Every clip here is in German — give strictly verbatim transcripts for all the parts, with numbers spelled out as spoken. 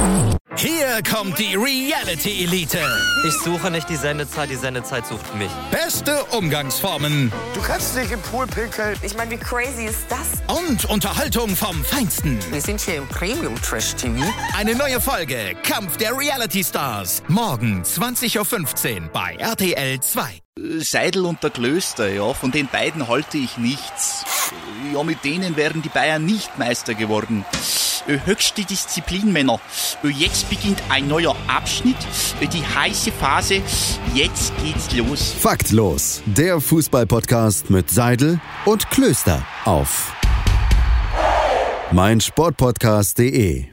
Hier kommt die Reality Elite. Ich suche nicht die Sendezeit, die Sendezeit sucht mich. Beste Umgangsformen. Du kannst nicht im Pool pinkeln. Ich meine, wie crazy ist das? Und Unterhaltung vom Feinsten. Wir sind hier im Premium-Trash-T V. Eine neue Folge Kampf der Reality Stars. Morgen zwanzig Uhr fünfzehn bei R T L zwei. Seidel und der Klöster, ja, von den beiden halte ich nichts. Ja, mit denen wären die Bayern nicht Meister geworden. Höchste Disziplin, Männer. Jetzt beginnt ein neuer Abschnitt, die heiße Phase. Jetzt geht's los. Faktlos, der Fußball-Podcast mit Seidel und Klöster auf meinsportpodcast punkt de.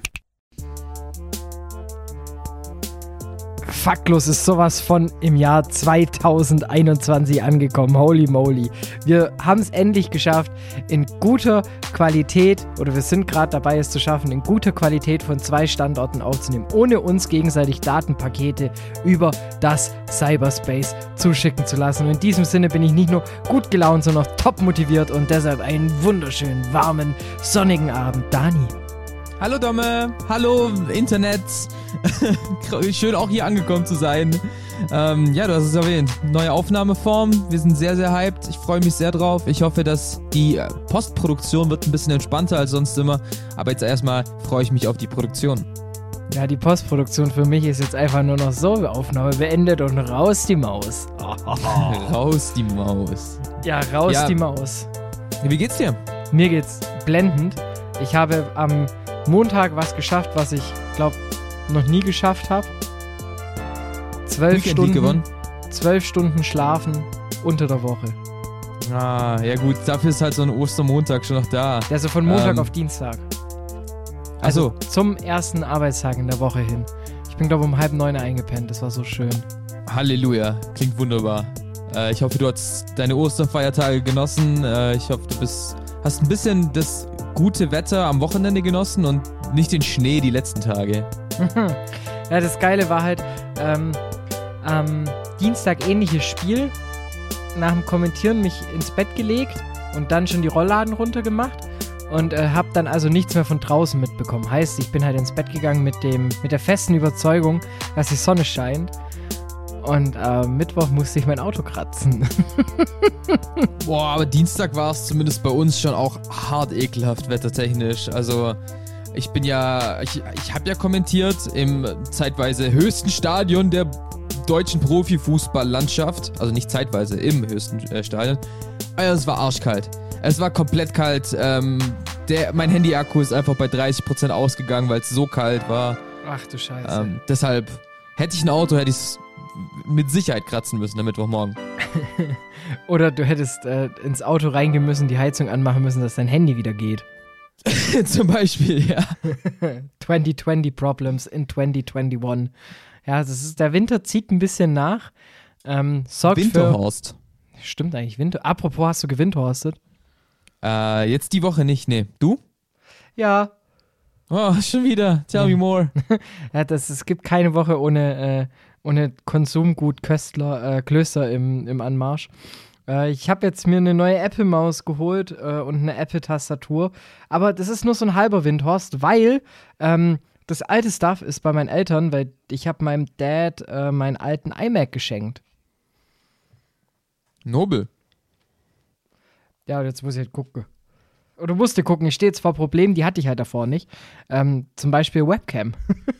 Faktlos ist sowas von im Jahr zweitausendeinundzwanzig angekommen. Holy moly. Wir haben es endlich geschafft, in guter Qualität, oder wir sind gerade dabei, es zu schaffen, in guter Qualität von zwei Standorten aufzunehmen, ohne uns gegenseitig Datenpakete über das Cyberspace zuschicken zu lassen. Und in diesem Sinne bin ich nicht nur gut gelaunt, sondern auch top motiviert und deshalb einen wunderschönen, warmen, sonnigen Abend. Dani. Hallo Domme, hallo Internet, schön auch hier angekommen zu sein. Ähm, ja, du hast es erwähnt, neue Aufnahmeform, wir sind sehr, sehr hyped, ich freue mich sehr drauf. Ich hoffe, dass die Postproduktion wird ein bisschen entspannter als sonst immer, aber jetzt erstmal freue ich mich auf die Produktion. Ja, die Postproduktion für mich ist jetzt einfach nur noch so, Aufnahme beendet und raus die Maus. Raus die Maus. Ja, raus ja. die Maus. Wie geht's dir? Mir geht's blendend. Ich habe am Montag was geschafft, was ich, glaube, noch nie geschafft habe. Zwölf Stunden, gewonnen. zwölf Stunden schlafen unter der Woche. Ah, ja gut, dafür ist halt so ein Ostermontag schon noch da. Der so von Montag ähm, auf Dienstag. Also so. Zum ersten Arbeitstag in der Woche hin. Ich bin, glaube ich, um halb neun eingepennt. Das war so schön. Halleluja, klingt wunderbar. Äh, ich hoffe, du hast deine Osterfeiertage genossen. Äh, ich hoffe, du bist, hast ein bisschen das gute Wetter am Wochenende genossen und nicht den Schnee die letzten Tage. Ja, das Geile war halt, ähm, am Dienstag ähnliches Spiel, nach dem Kommentieren mich ins Bett gelegt und dann schon die Rollladen runtergemacht und äh, hab dann also nichts mehr von draußen mitbekommen. Heißt, ich bin halt ins Bett gegangen mit dem, mit der festen Überzeugung, dass die Sonne scheint. Und äh, Mittwoch musste ich mein Auto kratzen. Boah, aber Dienstag war es zumindest bei uns schon auch hart ekelhaft wettertechnisch. Also ich bin ja, ich, ich habe ja kommentiert im zeitweise höchsten Stadion der deutschen Profifußballlandschaft. Also nicht zeitweise, im höchsten äh, Stadion. Also es war arschkalt. Es war komplett kalt. Ähm, der, mein Handy-Akku ist einfach bei dreißig Prozent ausgegangen, weil es so kalt war. Ach du Scheiße. Ähm, deshalb hätte ich ein Auto, hätte ich es mit Sicherheit kratzen müssen am Mittwochmorgen. Oder du hättest äh, ins Auto reingehen müssen, die Heizung anmachen müssen, dass dein Handy wieder geht. Zum Beispiel, ja. zwanzig zwanzig Problems in zwanzig einundzwanzig. Ja, das ist, der Winter zieht ein bisschen nach. Ähm, sorgt Winterhorst. Für, stimmt eigentlich, Winter. Apropos, hast du gewinterhorstet? Äh, jetzt die Woche nicht, nee. Du? Ja. Oh, schon wieder. Tell me more. Ja, das, es gibt keine Woche ohne, äh, ohne Konsumgut-Köstler, äh, Klöster im, im Anmarsch. Äh, ich habe jetzt mir eine neue Apple-Maus geholt äh, und eine Apple-Tastatur. Aber das ist nur so ein halber Windhorst, weil ähm, das alte Stuff ist bei meinen Eltern, weil ich habe meinem Dad äh, meinen alten iMac geschenkt. Nobel. Ja, jetzt muss ich halt gucken. Oder musste gucken, ich stehe jetzt vor Problemen, die hatte ich halt davor nicht. Ähm, zum Beispiel Webcam.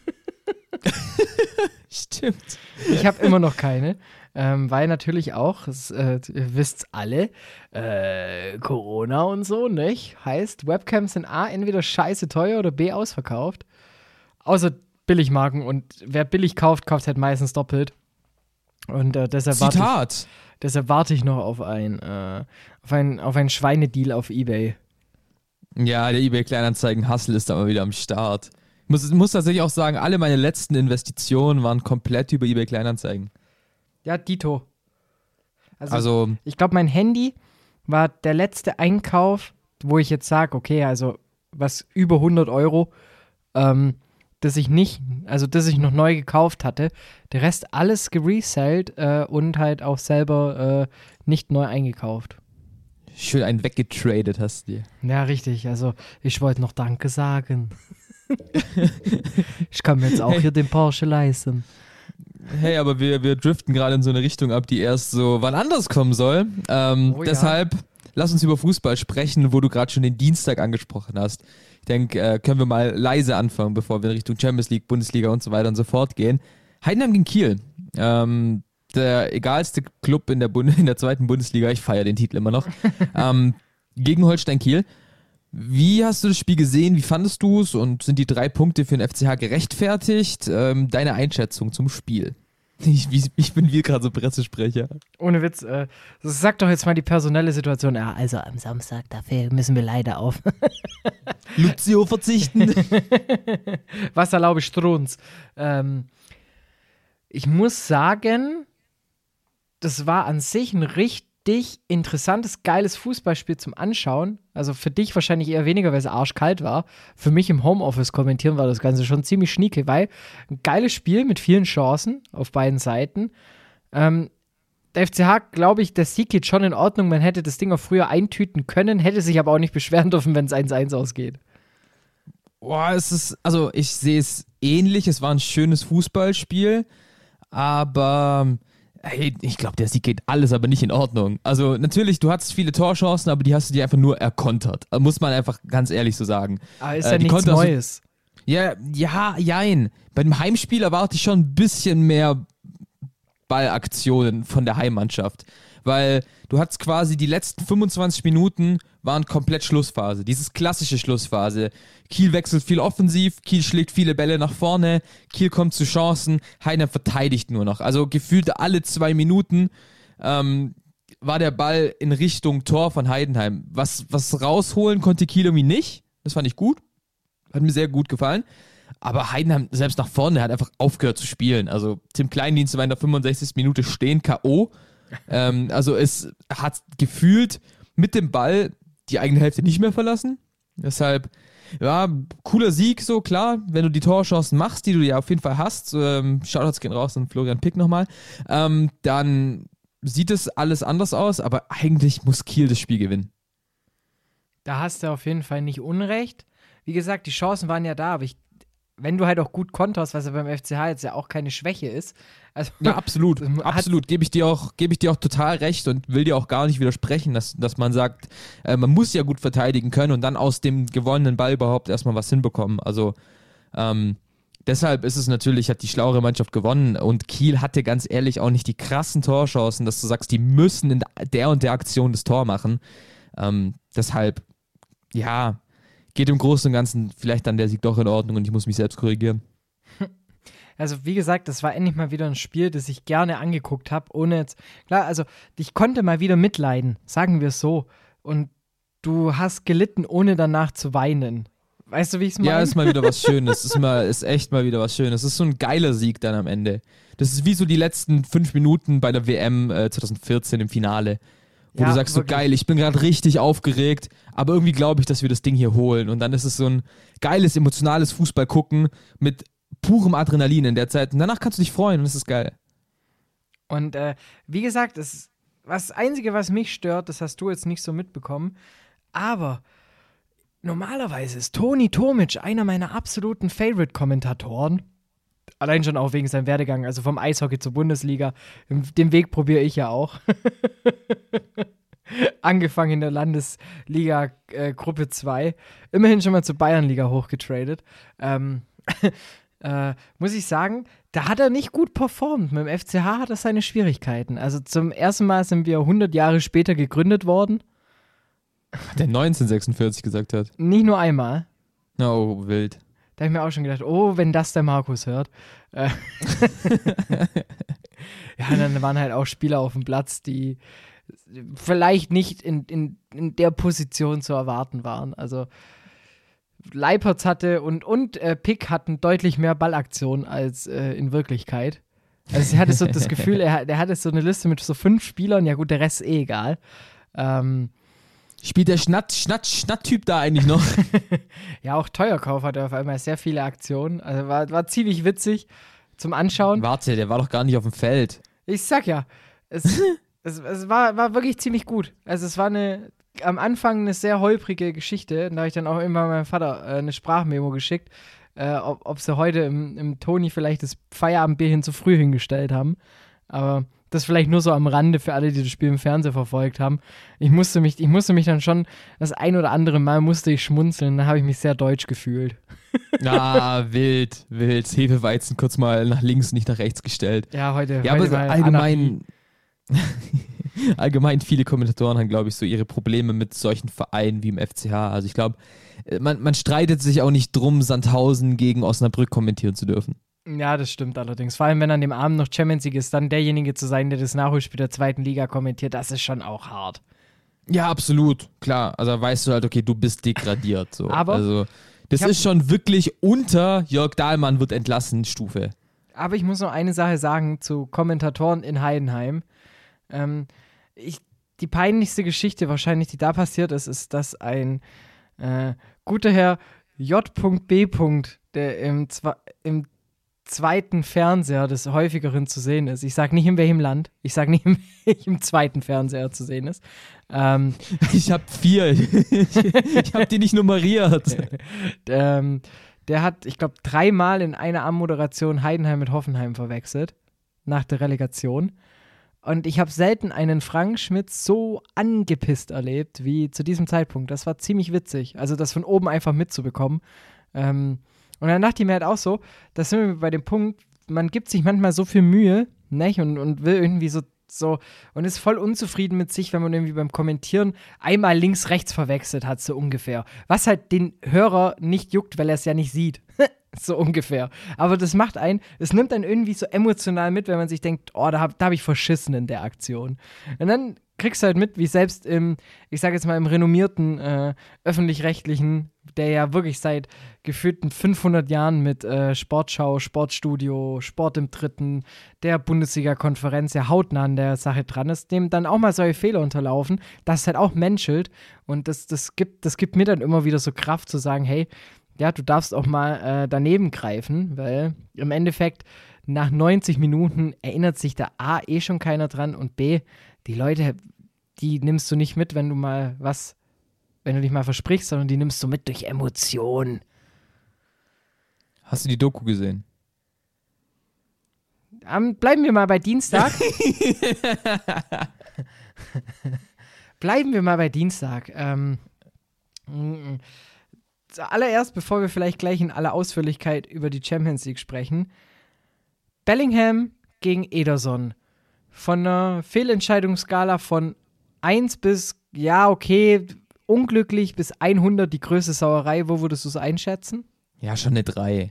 Stimmt. Ich habe immer noch keine, ähm, weil natürlich auch, das, äh, ihr wisst's alle, äh, Corona und so, nicht? Heißt, Webcams sind A, entweder scheiße teuer oder B, ausverkauft. Außer Billigmarken, und wer billig kauft, kauft halt meistens doppelt. Und äh, deshalb warte ich, deshalb warte ich noch auf ein, äh, auf ein, auf ein Schweinedeal auf eBay. Ja, der eBay-Kleinanzeigen-Hustle ist da mal wieder am Start. Ich muss, muss tatsächlich auch sagen, alle meine letzten Investitionen waren komplett über eBay-Kleinanzeigen. Ja, Dito. Also, also ich glaube, mein Handy war der letzte Einkauf, wo ich jetzt sage, okay, also was über hundert Euro, ähm, das ich nicht, also das ich noch neu gekauft hatte. Der Rest alles geresellt äh, und halt auch selber äh, nicht neu eingekauft. Schön einen weggetradet hast du dir. Ja, richtig. Also ich wollte noch Danke sagen. Ich kann mir jetzt auch Hey. hier den Porsche leisten. Hey, aber wir, wir driften gerade in so eine Richtung ab, die erst so wann anders kommen soll. Ähm, Oh ja. deshalb lass uns über Fußball sprechen, wo du gerade schon den Dienstag angesprochen hast. Ich denke, äh, können wir mal leise anfangen, bevor wir in Richtung Champions League, Bundesliga und so weiter und so fort gehen. Heidenheim gegen Kiel. Ähm, der egalste Club in der, Bund- in der zweiten Bundesliga, ich feiere den Titel immer noch, ähm, gegen Holstein Kiel. Wie hast du das Spiel gesehen? Wie fandest du es? Und sind die drei Punkte für den F C H gerechtfertigt? Ähm, deine Einschätzung zum Spiel? Ich, wie- ich bin wie gerade so Pressesprecher. Ohne Witz, äh, sag doch jetzt mal die personelle Situation. Ja, also am Samstag, dafür müssen wir leider auf Lucio verzichten. Was erlaube ich Strunz? Ähm, ich muss sagen, das war an sich ein richtig interessantes, geiles Fußballspiel zum Anschauen. Also für dich wahrscheinlich eher weniger, weil es arschkalt war. Für mich im Homeoffice kommentieren war das Ganze schon ziemlich schnieke, weil ein geiles Spiel mit vielen Chancen auf beiden Seiten. Ähm, der F C H, glaube ich, der Sieg geht schon in Ordnung. Man hätte das Ding auch früher eintüten können, hätte sich aber auch nicht beschweren dürfen, wenn es eins eins ausgeht. Boah, es ist, also ich sehe es ähnlich. Es war ein schönes Fußballspiel, aber hey, ich glaube, der Sieg geht alles, aber nicht in Ordnung. Also natürlich, du hattest viele Torchancen, aber die hast du dir einfach nur erkontert. Muss man einfach ganz ehrlich so sagen. Aber ist Äh, ja die nichts Konter hast du- Neues. Ja, ja, jein. Bei dem Heimspiel erwarte ich schon ein bisschen mehr Ballaktionen von der Heimmannschaft. Weil du hattest quasi die letzten fünfundzwanzig Minuten waren komplett Schlussphase. Dieses klassische Schlussphase. Kiel wechselt viel offensiv, Kiel schlägt viele Bälle nach vorne, Kiel kommt zu Chancen, Heidenheim verteidigt nur noch. Also gefühlt alle zwei Minuten ähm, war der Ball in Richtung Tor von Heidenheim. Was, was rausholen konnte Kiel irgendwie nicht. Das fand ich gut. Hat mir sehr gut gefallen. Aber Heidenheim selbst nach vorne hat einfach aufgehört zu spielen. Also Tim Kleindienst war in der fünfundsechzigsten Minute stehen, K O ähm, also es hat gefühlt mit dem Ball die eigene Hälfte nicht mehr verlassen. Deshalb, ja, cooler Sieg, so klar, wenn du die Torchancen machst, die du ja auf jeden Fall hast, ähm, Shoutouts gehen raus an Florian Pick nochmal, ähm, dann sieht es alles anders aus, aber eigentlich muss Kiel das Spiel gewinnen. Da hast du auf jeden Fall nicht Unrecht. Wie gesagt, die Chancen waren ja da, aber ich, wenn du halt auch gut konterst, was ja beim F C H jetzt ja auch keine Schwäche ist. Also, Ja, absolut, hat- absolut, gebe ich dir auch, gebe ich dir auch total recht und will dir auch gar nicht widersprechen, dass, dass man sagt, äh, man muss ja gut verteidigen können und dann aus dem gewonnenen Ball überhaupt erstmal was hinbekommen. Also ähm, deshalb ist es natürlich, hat die schlauere Mannschaft gewonnen und Kiel hatte ganz ehrlich auch nicht die krassen Torchancen, dass du sagst, die müssen in der und der Aktion das Tor machen. Ähm, deshalb, ja, geht im Großen und Ganzen vielleicht dann der Sieg doch in Ordnung und ich muss mich selbst korrigieren. Also wie gesagt, das war endlich mal wieder ein Spiel, das ich gerne angeguckt habe, ohne jetzt, klar, also ich konnte mal wieder mitleiden, sagen wir es so. Und du hast gelitten, ohne danach zu weinen. Weißt du, wie ich es meine? Ja, ist mal wieder was Schönes. Ist, mal, ist echt mal wieder was Schönes. Es ist so ein geiler Sieg dann am Ende. Das ist wie so die letzten fünf Minuten bei der W M äh, zwanzig vierzehn im Finale. Wo Ja, du sagst, wirklich. so geil, ich bin gerade richtig aufgeregt, aber irgendwie glaube ich, dass wir das Ding hier holen. Und dann ist es so ein geiles, emotionales Fußball gucken mit purem Adrenalin in der Zeit. Und danach kannst du dich freuen und es ist geil. Und äh, wie gesagt, das, was das Einzige, was mich stört, das hast du jetzt nicht so mitbekommen, aber normalerweise ist Toni Tomic einer meiner absoluten Favorite-Kommentatoren. Allein schon auch wegen seinem Werdegang, also vom Eishockey zur Bundesliga. Den Weg probiere ich ja auch. Angefangen in der Landesliga äh, Gruppe zwei. Immerhin schon mal zur Bayernliga hochgetradet. Ähm, äh, muss ich sagen, da hat er nicht gut performt. Mit dem F C H hat er seine Schwierigkeiten. Also zum ersten Mal sind wir hundert Jahre später gegründet worden. Der neunzehnhundertsechsundvierzig gesagt hat. Nicht nur einmal. Oh, wild. Da habe ich mir auch schon gedacht, oh, wenn das der Markus hört. Äh ja, dann waren halt auch Spieler auf dem Platz, die vielleicht nicht in, in, in der Position zu erwarten waren. Also Leipertz hatte und, und äh, Pick hatten deutlich mehr Ballaktionen als äh, in Wirklichkeit. Also ich hatte so das Gefühl, er, er hatte so eine Liste mit so fünf Spielern, ja gut, der Rest ist eh egal. Ähm, Spielt der Schnatt, Schnatt, Schnatt-Typ da eigentlich noch? ja, auch Teuerkauf hatte auf einmal sehr viele Aktionen. Also war, war ziemlich witzig zum Anschauen. Warte, der war doch gar nicht auf dem Feld. Ich sag ja, es, es, es war, war wirklich ziemlich gut. Also es war eine am Anfang eine sehr holprige Geschichte. Da habe ich dann auch immer meinem Vater äh, eine Sprachmemo geschickt, äh, ob, ob sie heute im, im Toni vielleicht das Feierabendbierchen zu früh hingestellt haben. Aber das vielleicht nur so am Rande für alle, die das Spiel im Fernsehen verfolgt haben. Ich musste mich, ich musste mich dann schon das ein oder andere Mal musste ich schmunzeln. Da habe ich mich sehr deutsch gefühlt. Ah, wild, wild. Hefeweizen kurz mal nach links, nicht nach rechts gestellt. Ja, heute. Ja, heute aber allgemein, allgemein viele Kommentatoren haben, glaube ich, so ihre Probleme mit solchen Vereinen wie im F C H. Also ich glaube, man, man streitet sich auch nicht drum, Sandhausen gegen Osnabrück kommentieren zu dürfen. Ja, das stimmt allerdings. Vor allem, wenn an dem Abend noch Champions League ist, dann derjenige zu sein, der das Nachholspiel der zweiten Liga kommentiert, das ist schon auch hart. Ja, absolut, klar. Also weißt du halt, okay, du bist degradiert. So. Aber also, das ist schon wirklich unter Jörg Dahlmann wird entlassen Stufe. Aber ich muss noch eine Sache sagen zu Kommentatoren in Heidenheim. Ähm, ich, die peinlichste Geschichte wahrscheinlich, die da passiert ist, ist, dass ein äh, guter Herr J B. der im, Zwa- im zweiten Fernseher des häufigeren zu sehen ist. Ich sage nicht in welchem Land, ich sage nicht in welchem zweiten Fernseher zu sehen ist. Ähm, ich habe vier. Ich habe die nicht nummeriert. ähm, der hat, ich glaube, dreimal in einer Anmoderation Heidenheim mit Hoffenheim verwechselt, nach der Relegation. Und ich habe selten einen Frank Schmidt so angepisst erlebt, wie zu diesem Zeitpunkt. Das war ziemlich witzig, also das von oben einfach mitzubekommen. Ähm, Und dann dachte ich mir halt auch so, da sind wir bei dem Punkt, man gibt sich manchmal so viel Mühe, nicht? Und, und will irgendwie so, so, und ist voll unzufrieden mit sich, wenn man irgendwie beim Kommentieren einmal links, rechts verwechselt hat, so ungefähr. Was halt den Hörer nicht juckt, weil er es ja nicht sieht. So ungefähr. Aber das macht einen, es nimmt einen irgendwie so emotional mit, wenn man sich denkt, oh, da habe da hab ich verschissen in der Aktion. Und dann kriegst du halt mit, wie selbst im, ich sage jetzt mal im renommierten äh, öffentlich-rechtlichen, der ja wirklich seit gefühlten fünfhundert Jahren mit äh, Sportschau, Sportstudio, Sport im Dritten, der Bundesliga-Konferenz ja hautnah an der Sache dran ist, dem dann auch mal solche Fehler unterlaufen, das halt auch menschelt und das, das, gibt, das gibt mir dann immer wieder so Kraft zu sagen, hey, ja, du darfst auch mal äh, daneben greifen, weil im Endeffekt nach neunzig Minuten erinnert sich da A, eh schon keiner dran und B, die Leute, die nimmst du nicht mit, wenn du mal was, wenn du dich mal versprichst, sondern die nimmst du mit durch Emotionen. Hast du die Doku gesehen? Um, bleiben wir mal bei Dienstag. Bleiben wir mal bei Dienstag. Ähm, zuallererst, bevor wir vielleicht gleich in aller Ausführlichkeit über die Champions League sprechen, Bellingham gegen Ederson. Von einer Fehlentscheidungsskala von eins bis, ja, okay, unglücklich bis hundert, die größte Sauerei, wo würdest du es einschätzen? Ja, schon eine drei.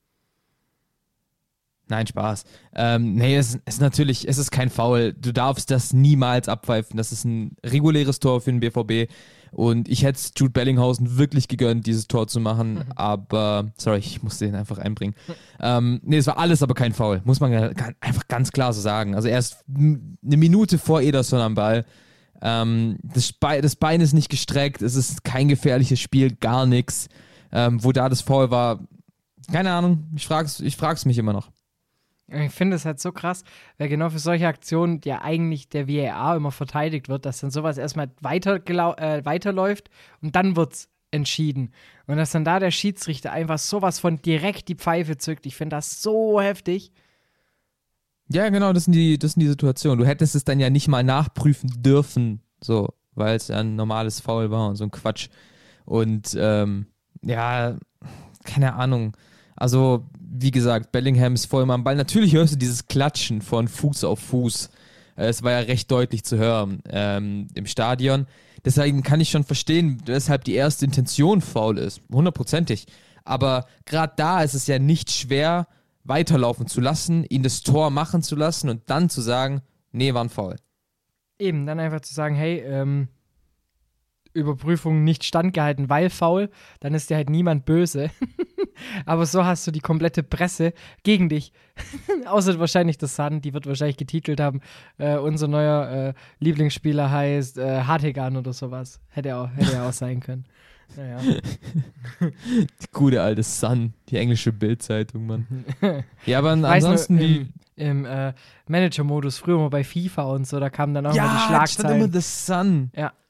Nein, Spaß. Ähm, nee, es ist natürlich, es ist kein Foul. Du darfst das niemals abpfeifen. Das ist ein reguläres Tor für den B V B. Und ich hätte es Jude Bellinghausen wirklich gegönnt, dieses Tor zu machen. Mhm. Aber, sorry, ich musste den einfach einbringen. ähm, nee, es war alles aber kein Foul. Muss man einfach ganz klar so sagen. Also erst eine Minute vor Ederson am Ball. Ähm, das, Bein, das Bein ist nicht gestreckt. Es ist kein gefährliches Spiel, gar nichts. Ähm, wo da das Foul war, keine Ahnung. Ich frag's, ich frag's mich immer noch. Ich finde es halt so krass, weil genau für solche Aktionen ja eigentlich der V A R immer verteidigt wird, dass dann sowas erstmal weiter äh, weiterläuft und dann wird's entschieden. Und dass dann da der Schiedsrichter einfach sowas von direkt die Pfeife zückt. Ich finde das so heftig. Ja, genau, das sind die, das sind die Situationen. Du hättest es dann ja nicht mal nachprüfen dürfen, so, weil es ja ein normales Foul war und so ein Quatsch. Und ähm, ja, keine Ahnung. Also, wie gesagt, Bellingham ist voll immer am Ball. Natürlich hörst du dieses Klatschen von Fuß auf Fuß. Es war ja recht deutlich zu hören ähm, im Stadion. Deswegen kann ich schon verstehen, weshalb die erste Intention faul ist. Hundertprozentig. Aber gerade da ist es ja nicht schwer, weiterlaufen zu lassen, ihn das Tor machen zu lassen und dann zu sagen, nee, war ein Foul. Eben, dann einfach zu sagen, hey, ähm, Überprüfung nicht standgehalten, weil faul, dann ist dir halt niemand böse. Aber so hast du die komplette Presse gegen dich. Außer wahrscheinlich das Sun, die wird wahrscheinlich getitelt haben, äh, unser neuer äh, Lieblingsspieler heißt äh, Hartigan oder sowas. Hätte auch, hätte ja auch sein können. Naja. Die gute alte Sun, die englische Bildzeitung, Mann. Ja, aber ich ansonsten weiß nur, wie... Im, im äh, Manager-Modus, früher mal bei FIFA und so, da kamen dann auch ja, mal die Schlagzeilen. Ja, immer The Sun. Ja,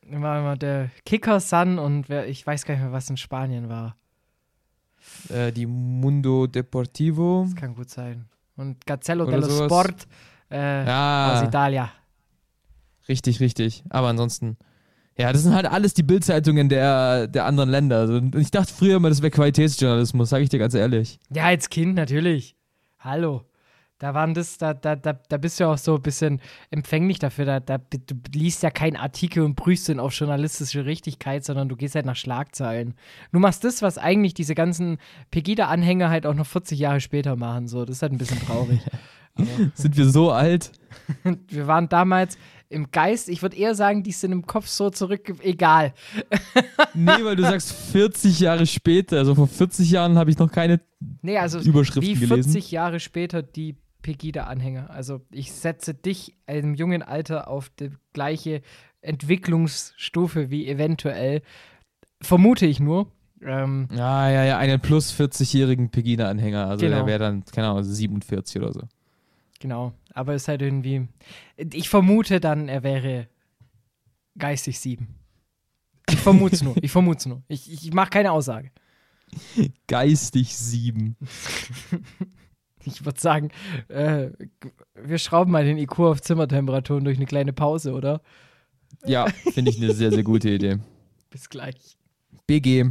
war immer der Kicker Sun und wer, ich weiß gar nicht mehr, was in Spanien war. Äh, die Mundo Deportivo. Das kann gut sein. Und Gazzello Oder dello sowas. Sport äh, Ja. aus Italia. Richtig, richtig. Aber ansonsten, ja, das sind halt alles die Bildzeitungen der, der anderen Länder. Also, und ich dachte früher immer, das wäre Qualitätsjournalismus, sage ich dir ganz ehrlich. Ja, als Kind natürlich. Hallo. Da waren das, da, da, da, da bist du ja auch so ein bisschen empfänglich dafür. Da, da, du liest ja keinen Artikel und prüfst ihn auf journalistische Richtigkeit, sondern du gehst halt nach Schlagzeilen. Du machst das, was eigentlich diese ganzen Pegida-Anhänger halt auch noch vierzig Jahre später machen. So, das ist halt ein bisschen traurig. Aber Sind wir so alt? wir waren damals im Geist, ich würde eher sagen, die sind im Kopf so zurück, egal. Nee, weil du sagst vierzig Jahre später. Also vor vierzig Jahren habe ich noch keine Nee, also Überschriften wie gelesen. vierzig Jahre später die Pegida-Anhänger. Also ich setze dich im jungen Alter auf die gleiche Entwicklungsstufe wie eventuell, vermute ich nur. Ähm, Ja, ja, ja, einen plus vierzig-jährigen Pegida-Anhänger. Also Genau. der wäre dann, keine Ahnung, siebenundvierzig oder so. genau, aber es ist halt irgendwie, ich vermute dann, er wäre geistig sieben. Ich vermute es nur, ich vermute es nur. Ich, ich mache keine Aussage. Geistig sieben. Ich würde sagen, äh, wir schrauben mal den I Q auf Zimmertemperaturen durch eine kleine Pause, oder? Ja, finde ich eine sehr, sehr gute Idee. Bis gleich. B G.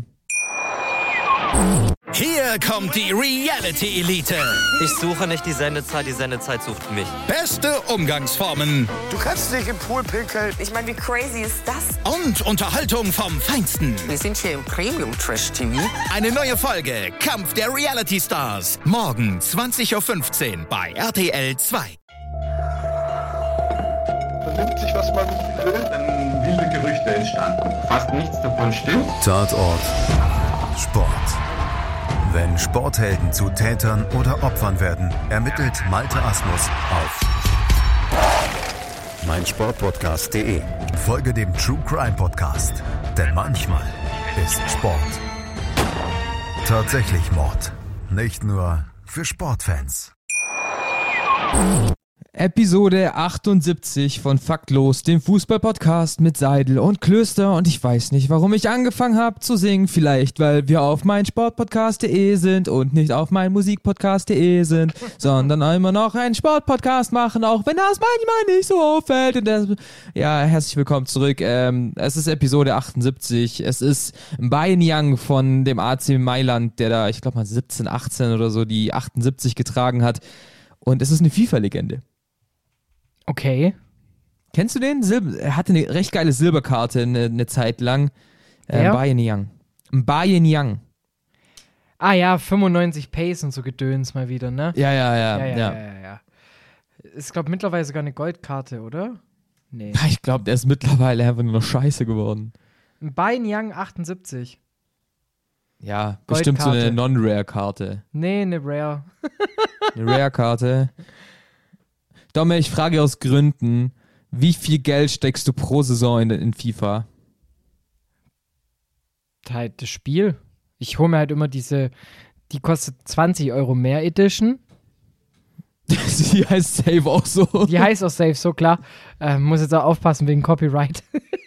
Hier kommt die Reality Elite. Ich suche nicht die Sendezeit, die Sendezeit sucht mich. Beste Umgangsformen Du kannst dich im Pool pinkeln. Ich meine, wie crazy ist das? und Unterhaltung vom Feinsten. Wir sind hier im Premium-Trash-T V. Eine neue Folge Kampf der Reality Stars. Morgen zwanzig Uhr fünfzehn bei R T L zwei. Man nimmt sich, was man will. Dann wilde Gerüchte entstanden. Fast nichts davon stimmt. Tatort Sport. Wenn Sporthelden zu Tätern oder Opfern werden, ermittelt Malte Asmus auf meinsportpodcast punkt de. Folge dem True Crime Podcast, denn manchmal ist Sport tatsächlich Mord. Nicht nur für Sportfans. Episode achtundsiebzig von Faktlos, dem Fußball-Podcast mit Seidel und Klöster. Und ich weiß nicht, warum ich angefangen habe zu singen. Vielleicht, weil wir auf meinsportpodcast punkt de sind und nicht auf meinmusikpodcast punkt de sind, sondern immer noch einen Sportpodcast machen, auch wenn das manchmal nicht so auffällt. Und das, ja, herzlich willkommen zurück. Ähm, es ist Episode achtundsiebzig. Es ist Aubameyang von dem A C Mailand, der da, ich glaube mal siebzehn, achtzehn oder so, die achtundsiebzig getragen hat. Und es ist eine FIFA-Legende. Okay. Kennst du den? Silber, er hatte eine recht geile Silberkarte eine, eine Zeit lang. Äh, Wer? Aubameyang. Aubameyang. Ah ja, fünfundneunzig Pace und so Gedöns mal wieder, ne? Ja, ja, ja. ja, ja, ja. ja, ja, ja. Ist, glaube mittlerweile sogar eine Goldkarte, oder? Nee. Ich glaube, der ist mittlerweile einfach nur noch scheiße geworden. Aubameyang achtundsiebzig. Ja, bestimmt so eine Non-Rare-Karte. Nee, eine Rare. Eine Rare-Karte. Domme, ich frage aus Gründen, wie viel Geld steckst du pro Saison in, in FIFA? Halt das Spiel. Ich hole mir halt immer diese, die kostet zwanzig Euro mehr Edition. Die heißt Save auch so. Die heißt auch Safe, so klar. Äh, muss jetzt auch aufpassen wegen Copyright.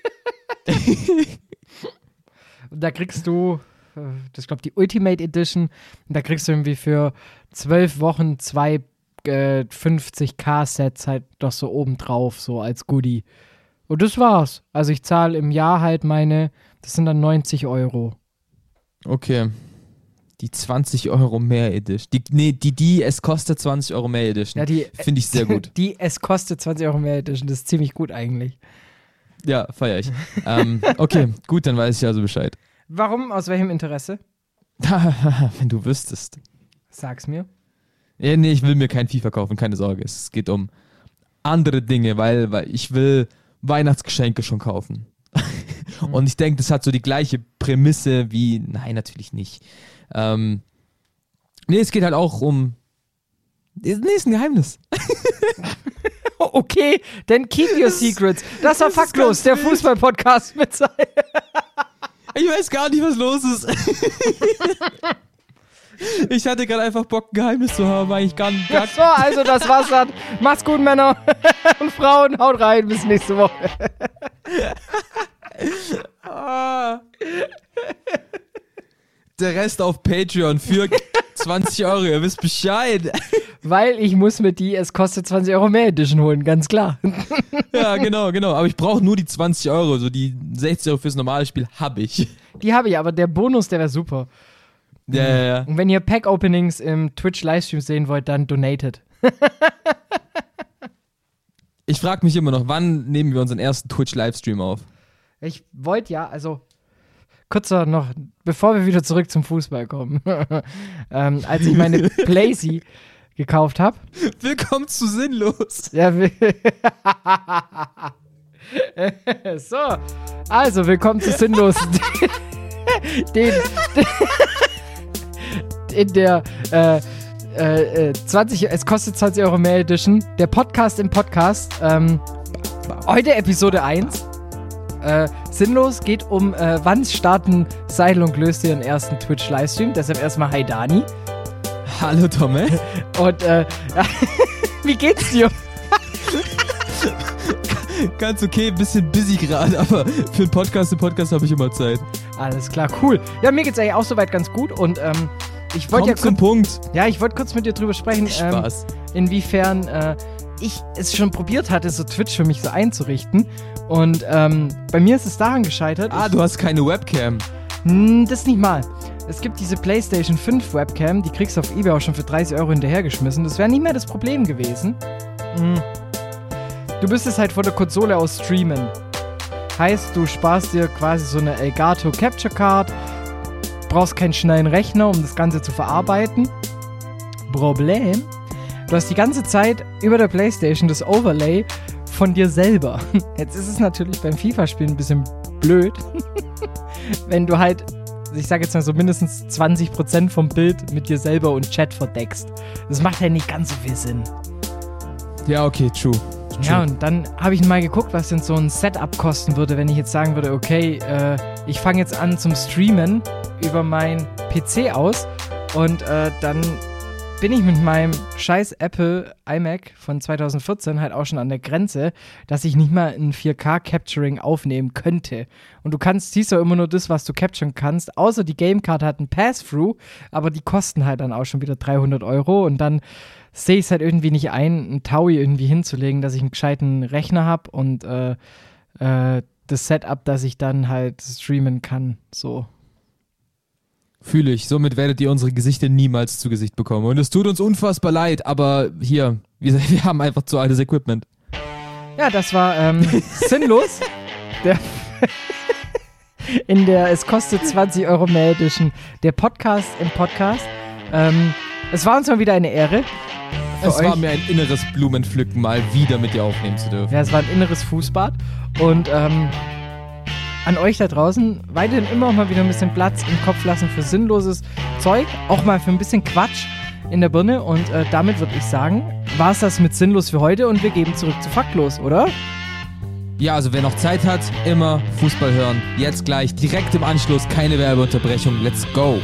Und da kriegst du, äh, das ist glaube die Ultimate Edition, und da kriegst du irgendwie für zwölf Wochen zwei äh, fünfzig K-Sets halt doch so obendrauf, so als Goodie. Und das war's. Also ich zahle im Jahr halt meine, das sind dann neunzig Euro. Okay. Die zwanzig Euro mehr Edition. Die, nee, die, die, es kostet zwanzig Euro mehr Edition. Ja, die, finde ich sehr gut. Die, es kostet zwanzig Euro mehr Edition, das ist ziemlich gut eigentlich. Ja, feier ich. ähm, okay, gut, dann weiß ich also Bescheid. Warum? Aus welchem Interesse? Wenn du wüsstest. Sag's mir. Ja, nee, ich will mir kein FIFA kaufen, keine Sorge. Es geht um andere Dinge, weil, weil ich will Weihnachtsgeschenke schon kaufen. Mhm. Und ich denke, das hat so die gleiche Prämisse wie, nein, natürlich nicht. Ähm, nee, es geht halt auch um, nee, ist ein Geheimnis. Okay, dann keep your secrets. Das war das Faktlos, der Fußball-Podcast mit Seidel. Ich weiß gar nicht, was los ist. Ich hatte gerade einfach Bock, ein Geheimnis zu haben, eigentlich gar nicht. So, also das war's dann. Macht's gut, Männer und Frauen. Haut rein, bis nächste Woche. Ah. Der Rest auf Patreon für zwanzig Euro, ihr wisst Bescheid. Weil ich muss mir die, es kostet zwanzig Euro mehr Edition holen, ganz klar. Ja, genau, genau. Aber ich brauche nur die zwanzig Euro. So die sechzig Euro fürs normale Spiel habe ich. Die habe ich, aber der Bonus, der wäre super. Ja, ja, ja. Und wenn ihr Pack-Openings im Twitch-Livestream sehen wollt, dann donatet. Ich frage mich immer noch, wann nehmen wir unseren ersten Twitch-Livestream auf? Ich wollte ja, also kurzer noch, bevor wir wieder zurück zum Fußball kommen, ähm, als ich meine Playsee gekauft habe. Willkommen zu Sinnlos. Ja, so, also willkommen zu Sinnlos. den, den in der äh, äh, zwanzig, es kostet zwanzig Euro mehr Edition, der Podcast im Podcast. Ähm, heute Episode eins. Äh, Sinnlos geht um, äh, wann starten Seidel und Klöster ihren ersten Twitch-Livestream. Deshalb erstmal Hi Dani. Hallo Tomme. Und äh, wie geht's dir? Ganz okay, ein bisschen busy gerade, aber für einen Podcast, den Podcast habe ich immer Zeit. Alles klar, cool. Ja, mir geht's eigentlich auch soweit ganz gut und ähm, ich wollte ja kurz, zum Punkt. Ja, ich wollte kurz mit dir drüber sprechen, Spaß. Ähm, inwiefern äh, ich es schon probiert hatte, so Twitch für mich so einzurichten. Und ähm, bei mir ist es daran gescheitert. Ah, ich, du hast keine Webcam. Mh, das nicht mal. Es gibt diese PlayStation fünf Webcam, die kriegst du auf eBay auch schon für dreißig Euro hinterhergeschmissen. Das wäre nicht mehr das Problem gewesen. Mhm. Du müsstest halt von der Konsole aus streamen. Heißt, du sparst dir quasi so eine Elgato Capture Card, brauchst keinen schnellen Rechner, um das Ganze zu verarbeiten. Problem, du hast die ganze Zeit über der PlayStation das Overlay von dir selber. Jetzt ist es natürlich beim FIFA-Spielen ein bisschen blöd, wenn du halt, ich sag jetzt mal so mindestens zwanzig Prozent vom Bild mit dir selber und Chat verdeckst. Das macht ja nicht ganz so viel Sinn. Ja, okay, true. Ja, und dann habe ich mal geguckt, was denn so ein Setup kosten würde, wenn ich jetzt sagen würde, okay, äh, ich fange jetzt an zum Streamen über mein P C aus und äh, dann bin ich mit meinem scheiß Apple iMac von zwanzig vierzehn halt auch schon an der Grenze, dass ich nicht mal ein vier K Capturing aufnehmen könnte. Und du kannst, siehst ja immer nur das, was du capturen kannst, außer die Gamecard hat ein Pass-Through, aber die kosten halt dann auch schon wieder dreihundert Euro und dann sehe ich es halt irgendwie nicht ein, einen Taui irgendwie hinzulegen, dass ich einen gescheiten Rechner habe und äh, äh, das Setup, dass ich dann halt streamen kann, so. Fühle ich. Somit werdet ihr unsere Gesichter niemals zu Gesicht bekommen. Und es tut uns unfassbar leid, aber hier, wir, wir haben einfach zu altes Equipment. Ja, das war ähm, sinnlos. Der in der Es kostet zwanzig Euro mehr Edition. Der Podcast im Podcast. Ähm, es war uns mal wieder eine Ehre. Es war mir ein inneres Blumenpflücken, mal wieder mit dir aufnehmen zu dürfen. Ja, es war ein inneres Fußbad. Und ähm, an euch da draußen weiterhin immer mal wieder ein bisschen Platz im Kopf lassen für sinnloses Zeug. Auch mal für ein bisschen Quatsch in der Birne. Und äh, damit würde ich sagen, war es das mit Sinnlos für heute und wir geben zurück zu Faktlos, oder? Ja, also wer noch Zeit hat, immer Fußball hören. Jetzt gleich, direkt im Anschluss, keine Werbeunterbrechung. Let's go.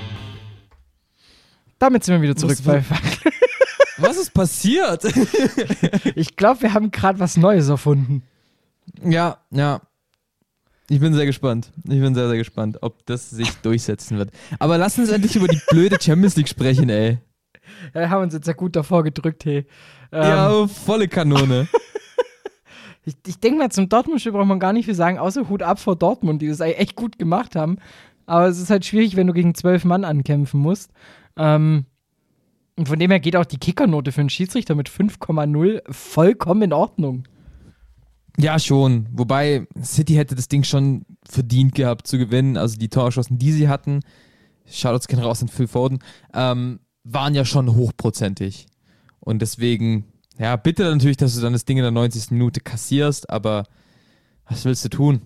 Damit sind wir wieder zurück Was, bei Faktlos. Was ist passiert? Ich glaube, wir haben gerade was Neues erfunden. Ja, ja. Ich bin sehr gespannt. Ich bin sehr, sehr gespannt, ob das sich durchsetzen wird. Aber lass uns endlich über die blöde Champions League sprechen, ey. Ja, wir haben uns jetzt ja gut davor gedrückt, hey. Ähm, Ja, volle Kanone. ich ich denke mal, zum Dortmund-Spiel braucht man gar nicht viel sagen, außer Hut ab vor Dortmund, die das eigentlich echt gut gemacht haben. Aber es ist halt schwierig, wenn du gegen zwölf Mann ankämpfen musst. Ähm, und von dem her geht auch die Kickernote für einen Schiedsrichter mit fünf Komma null vollkommen in Ordnung. Ja, schon. Wobei, City hätte das Ding schon verdient gehabt zu gewinnen. Also die Torschancen, die sie hatten, Shoutouts gehen raus an Phil Foden, ähm, waren ja schon hochprozentig. Und deswegen, ja, bitte natürlich, dass du dann das Ding in der neunzigsten Minute kassierst, aber was willst du tun?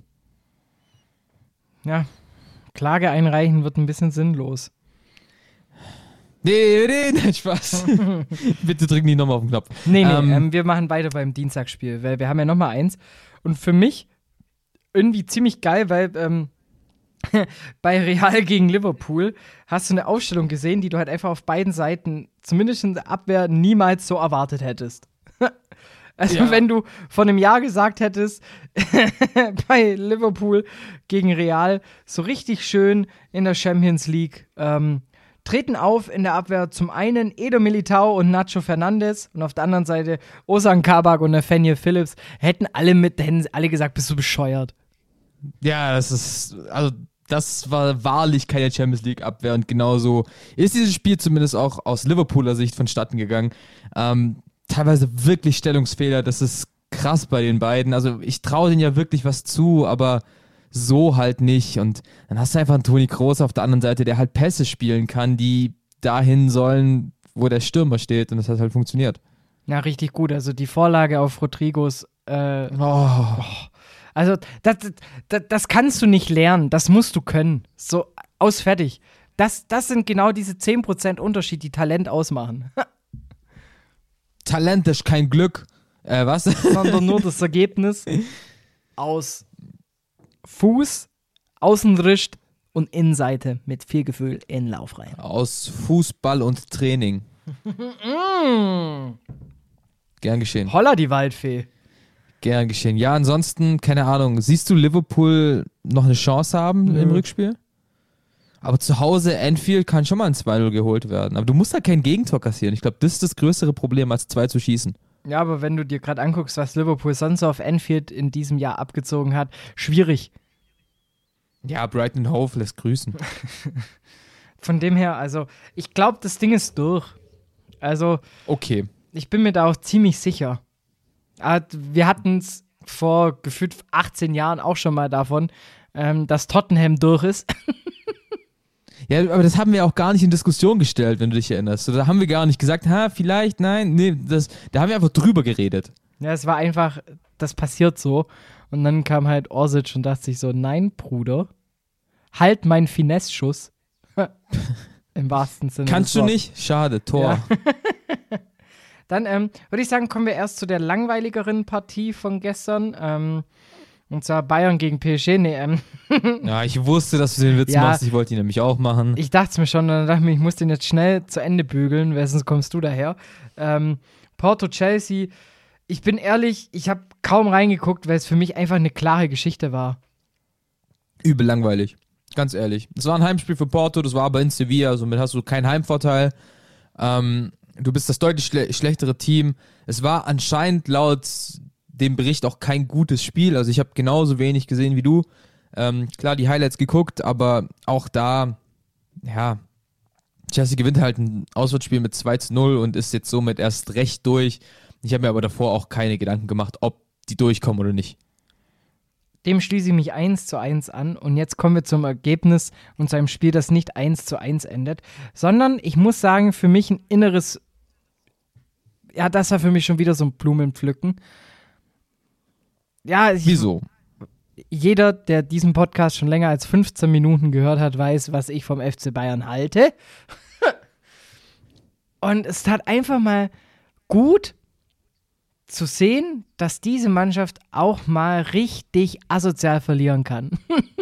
Ja, Klage einreichen wird ein bisschen sinnlos. Nee, nee, nein, Spaß. Bitte drück nicht nochmal auf den Knopf. Nee, nee, Ähm, ähm, wir machen weiter beim Dienstagsspiel, weil wir haben ja nochmal eins. Und für mich irgendwie ziemlich geil, weil ähm, bei Real gegen Liverpool hast du eine Aufstellung gesehen, die du halt einfach auf beiden Seiten, zumindest in der Abwehr, niemals so erwartet hättest. Also Ja. wenn du vor einem Jahr gesagt hättest, bei Liverpool gegen Real, so richtig schön in der Champions League, ähm, treten auf in der Abwehr zum einen Eder Militao und Nacho Fernandes und auf der anderen Seite Ozan Kabak und Nathaniel Phillips, hätten alle mit, hätten alle gesagt, bist du bescheuert. Ja, das ist, also das war wahrlich keine Champions League Abwehr und genauso ist dieses Spiel zumindest auch aus Liverpooler Sicht vonstatten gegangen. Ähm, teilweise wirklich Stellungsfehler, das ist krass bei den beiden. Also ich traue denen ja wirklich was zu, aber so halt nicht. Und dann hast du einfach einen Toni Kroos auf der anderen Seite, der halt Pässe spielen kann, die dahin sollen, wo der Stürmer steht, und das hat halt funktioniert. Ja, richtig gut. Also die Vorlage auf Rodrigos, äh, Oh. also das, das, das kannst du nicht lernen, das musst du können. So, aus, fertig. Das, das sind genau diese zehn Prozent Unterschied, die Talent ausmachen. Talent ist kein Glück. Äh, was? Sondern nur das Ergebnis aus Fuß, Außenricht und Innenseite mit viel Gefühl in Lauf rein. Aus Fußball und Training. Gern geschehen. Holla die Waldfee. Gern geschehen. Ja, ansonsten, keine Ahnung, siehst du Liverpool noch eine Chance haben Nö. im Rückspiel? Aber zu Hause, Anfield, kann schon mal ein zwei null geholt werden. Aber du musst da kein Gegentor kassieren. Ich glaube, das ist das größere Problem, als zwei zu schießen. Ja, aber wenn du dir gerade anguckst, was Liverpool sonst auf Anfield in diesem Jahr abgezogen hat, schwierig. Ja, Brighton and Hove lässt grüßen. Von dem her, also, ich glaube, das Ding ist durch. Also, Okay. ich bin mir da auch ziemlich sicher. Ah, Wir hatten es vor gefühlt achtzehn Jahren auch schon mal davon, ähm, dass Tottenham durch ist. Ja, aber das haben wir auch gar nicht in Diskussion gestellt, wenn du dich erinnerst. Da haben wir gar nicht gesagt, ha, vielleicht, nein, nee, das, da haben wir einfach drüber geredet. Ja, es war einfach, das passiert so. Und dann kam halt Orsic und dachte sich so, nein, Bruder, halt meinen Finesse-Schuss. Im wahrsten Sinne. Kannst des du Wortes. nicht? Schade, Tor. Ja. Dann ähm, würde ich sagen, kommen wir erst zu der langweiligeren Partie von gestern. Ähm, und zwar Bayern gegen P S G. Nee, ähm, Ja, ich wusste, dass du den Witz Ja. machst. Ich wollte ihn nämlich auch machen. ich dachte es mir schon, und dann dachte ich mir, ich muss den jetzt schnell zu Ende bügeln, weil sonst kommst du daher. Ähm, Porto Chelsea. Ich bin ehrlich, ich habe kaum reingeguckt, weil es für mich einfach eine klare Geschichte war. Übel langweilig. Ganz ehrlich. Es war ein Heimspiel für Porto, das war aber in Sevilla, somit hast du keinen Heimvorteil. Ähm, du bist das deutlich schle- schlechtere Team. Es war anscheinend laut dem Bericht auch kein gutes Spiel. Also ich habe genauso wenig gesehen wie du. Ähm, klar, die Highlights geguckt, aber auch da, ja, Chelsea gewinnt halt ein Auswärtsspiel mit zwei zu null und ist jetzt somit erst recht durch. Ich habe mir aber davor auch keine Gedanken gemacht, ob die durchkommen oder nicht. Dem schließe ich mich eins zu eins an und jetzt kommen wir zum Ergebnis und zu einem Spiel, das nicht eins zu eins endet, sondern ich muss sagen, für mich ein inneres, ja, das war für mich schon wieder so ein Blumenpflücken. Ja, ich, Wieso? jeder, der diesen Podcast schon länger als fünfzehn Minuten gehört hat, weiß, was ich vom F C Bayern halte. Und es tat einfach mal gut zu sehen, dass diese Mannschaft auch mal richtig asozial verlieren kann.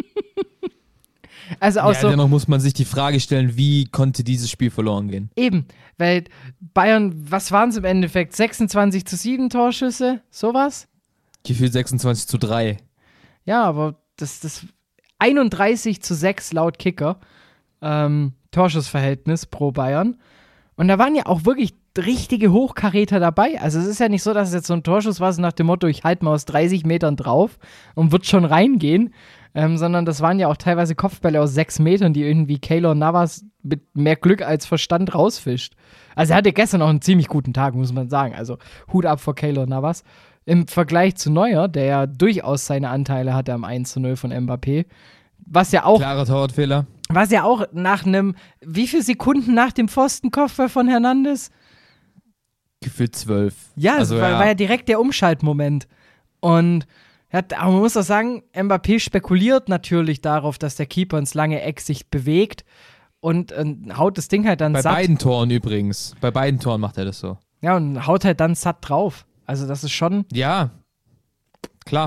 Also auch Ja, so, dennoch muss man sich die Frage stellen, wie konnte dieses Spiel verloren gehen? eben, weil Bayern, was waren es im Endeffekt? sechsundzwanzig zu sieben Torschüsse, sowas? Gefühlt sechsundzwanzig zu drei. Ja, aber das das einunddreißig zu sechs laut Kicker ähm, Torschussverhältnis pro Bayern. Und da waren ja auch wirklich richtige Hochkaräter dabei. Also es ist ja nicht so, dass es jetzt so ein Torschuss war, so nach dem Motto, ich halte mal aus dreißig Metern drauf und wird schon reingehen, ähm, sondern das waren ja auch teilweise Kopfbälle aus sechs Metern, die irgendwie Keylor Navas mit mehr Glück als Verstand rausfischt. Also er hatte gestern auch einen ziemlich guten Tag, muss man sagen. Also Hut ab vor Keylor Navas. Im Vergleich zu Neuer, der ja durchaus seine Anteile hatte am eins zu null von Mbappé, was ja auch Klarer Torwartfehler. Was ja auch nach einem, wie viele Sekunden nach dem Pfostenkopfball von Hernandez? Gefühlt zwölf. Ja, also, es war, ja. war ja direkt der Umschaltmoment. Und ja, aber man muss auch sagen, Mbappé spekuliert natürlich darauf, dass der Keeper ins lange Eck sich bewegt und, und haut das Ding halt dann Bei satt. beiden Toren übrigens. Bei beiden Toren macht er das so. Ja, und haut halt dann satt drauf. Also das ist schon, Ja, klar.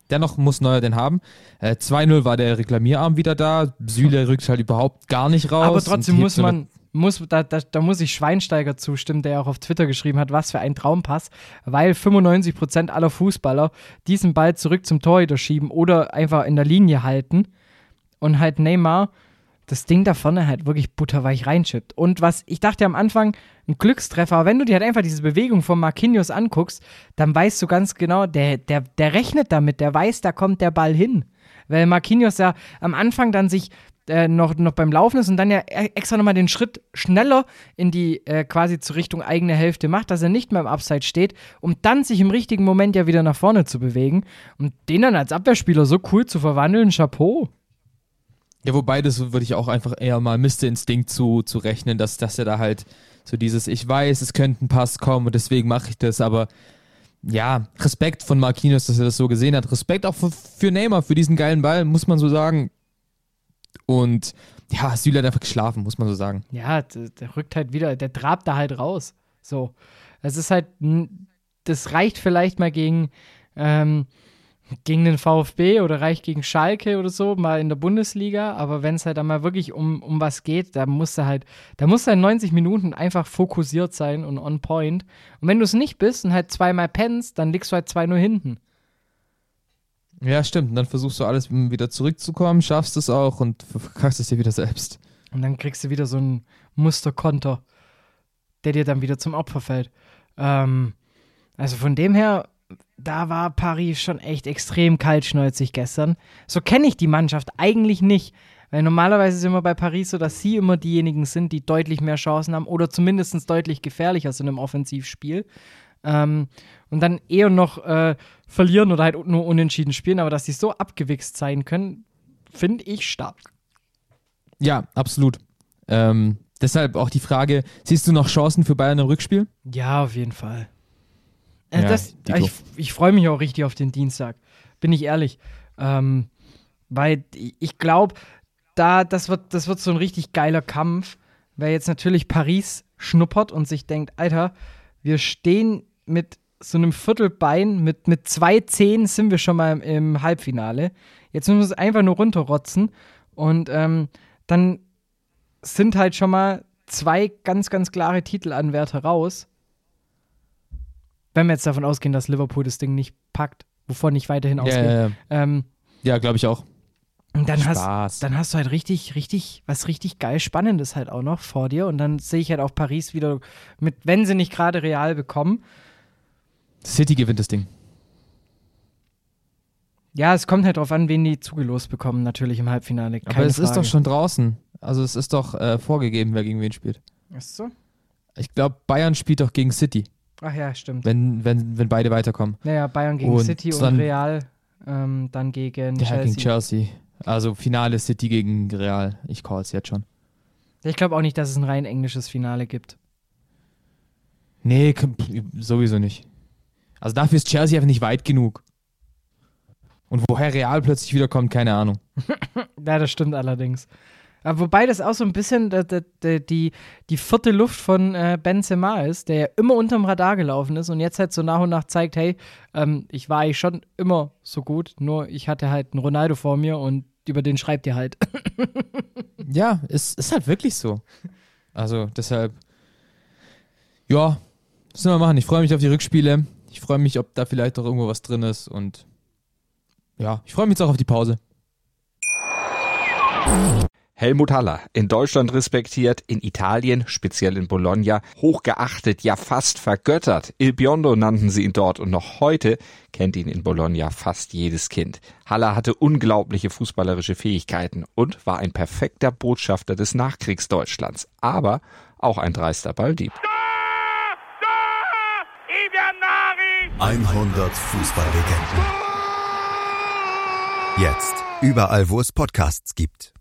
dennoch muss Neuer den haben. Äh, zwei null war der Reklamierarm wieder da. Süle rückt halt überhaupt gar nicht raus. Aber trotzdem muss man, muss, da, da, da muss ich Schweinsteiger zustimmen, der auch auf Twitter geschrieben hat, was für ein Traumpass, weil fünfundneunzig Prozent aller Fußballer diesen Ball zurück zum Torhüter schieben oder einfach in der Linie halten und halt Neymar das Ding da vorne halt wirklich butterweich reinschippt. Und was, ich dachte am Anfang, ein Glückstreffer, aber wenn du dir halt einfach diese Bewegung von Marquinhos anguckst, dann weißt du ganz genau, der, der, der rechnet damit, der weiß, da kommt der Ball hin. Weil Marquinhos ja am Anfang dann sich äh, noch, noch beim Laufen ist und dann ja extra nochmal den Schritt schneller in die äh, quasi zur Richtung eigene Hälfte macht, dass er nicht mehr im Upside steht, um dann sich im richtigen Moment ja wieder nach vorne zu bewegen. Und den dann als Abwehrspieler so cool zu verwandeln, Chapeau. Ja, wobei, das würde ich auch einfach eher mal Mister Instinkt zu, zu rechnen, dass, dass er da halt so dieses, ich weiß, es könnte ein Pass kommen und deswegen mache ich das, aber ja, Respekt von Marquinhos, dass er das so gesehen hat. Respekt auch für, für Neymar, für diesen geilen Ball, muss man so sagen. Und ja, Süle hat einfach geschlafen, muss man so sagen. Ja, der, der rückt halt wieder, der trabt da halt raus. So. Es ist halt, das reicht vielleicht mal gegen, ähm, gegen den VfB oder reicht gegen Schalke oder so, mal in der Bundesliga, aber wenn es halt dann mal wirklich um, um was geht, da musst du halt, da musst du halt neunzig Minuten einfach fokussiert sein und on point. Und wenn du es nicht bist und halt zweimal pennst, dann liegst du halt zwei null hinten. Ja, stimmt. Und dann versuchst du alles wieder zurückzukommen, schaffst es auch und verkackst es dir wieder selbst. Und dann kriegst du wieder so einen Musterkonter, der dir dann wieder zum Opfer fällt. Ähm, also von dem her, da war Paris schon echt extrem kaltschnäuzig gestern. So kenne ich die Mannschaft eigentlich nicht. Weil normalerweise ist es immer bei Paris so, dass sie immer diejenigen sind, die deutlich mehr Chancen haben oder zumindest deutlich gefährlicher sind im Offensivspiel. Ähm, und dann eher noch äh, verlieren oder halt nur unentschieden spielen. Aber dass sie so abgewichst sein können, finde ich stark. Ja, absolut. Ähm, deshalb auch die Frage, siehst du noch Chancen für Bayern im Rückspiel? Ja, auf jeden Fall. Äh, Ja, das, ich ich freue mich auch richtig auf den Dienstag, bin ich ehrlich. Ähm, weil ich glaube, da, das wird, das wird so ein richtig geiler Kampf, weil jetzt natürlich Paris schnuppert und sich denkt, Alter, wir stehen mit so einem Viertelbein, mit, mit zwei Zehen sind wir schon mal im, im Halbfinale. Jetzt müssen wir es einfach nur runterrotzen und ähm, dann sind halt schon mal zwei ganz, ganz klare Titelanwärter raus. Wenn wir jetzt davon ausgehen, dass Liverpool das Ding nicht packt, wovon ich weiterhin ausgehe. Ja, ja, ja. Ähm, ja glaube ich auch. Und dann Spaß. hast, dann hast du halt richtig, richtig, was richtig geil Spannendes halt auch noch vor dir. Und dann sehe ich halt auch Paris wieder mit, wenn sie nicht gerade Real bekommen. City gewinnt das Ding. Ja, es kommt halt drauf an, wen die zugelost bekommen, natürlich im Halbfinale. Keine Aber es Frage. ist doch schon draußen. Also es ist doch äh, vorgegeben, wer gegen wen spielt. Ist so? Ich glaube, Bayern spielt doch gegen City. Ach ja, stimmt. Wenn, wenn, wenn beide weiterkommen. Naja, Bayern gegen und City und dann, Real ähm, dann gegen ja, Chelsea. gegen Chelsea. Also Finale City gegen Real. Ich call es jetzt schon. Ich glaube auch nicht, dass es ein rein englisches Finale gibt. Nee, sowieso nicht. Also dafür ist Chelsea einfach nicht weit genug. Und woher Real plötzlich wiederkommt, keine Ahnung. Ja, das stimmt allerdings. Aber wobei das auch so ein bisschen die, die, die, die vierte Luft von äh, Benzema ist, der ja immer unterm Radar gelaufen ist und jetzt halt so nach und nach zeigt, hey, ähm, ich war eigentlich schon immer so gut, nur ich hatte halt einen Ronaldo vor mir und über den schreibt ihr halt. Ja, es ist halt wirklich so. Also deshalb, ja, was sollen wir machen? Ich freue mich auf die Rückspiele. Ich freue mich, ob da vielleicht noch irgendwo was drin ist und ja, ich freue mich jetzt auch auf die Pause. Helmut Haller, in Deutschland respektiert, in Italien, speziell in Bologna, hochgeachtet, ja fast vergöttert. Il Biondo nannten sie ihn dort und noch heute kennt ihn in Bologna fast jedes Kind. Haller hatte unglaubliche fußballerische Fähigkeiten und war ein perfekter Botschafter des Nachkriegsdeutschlands, aber auch ein dreister Balldieb. hundert Fußballlegenden. Jetzt überall, wo es Podcasts gibt.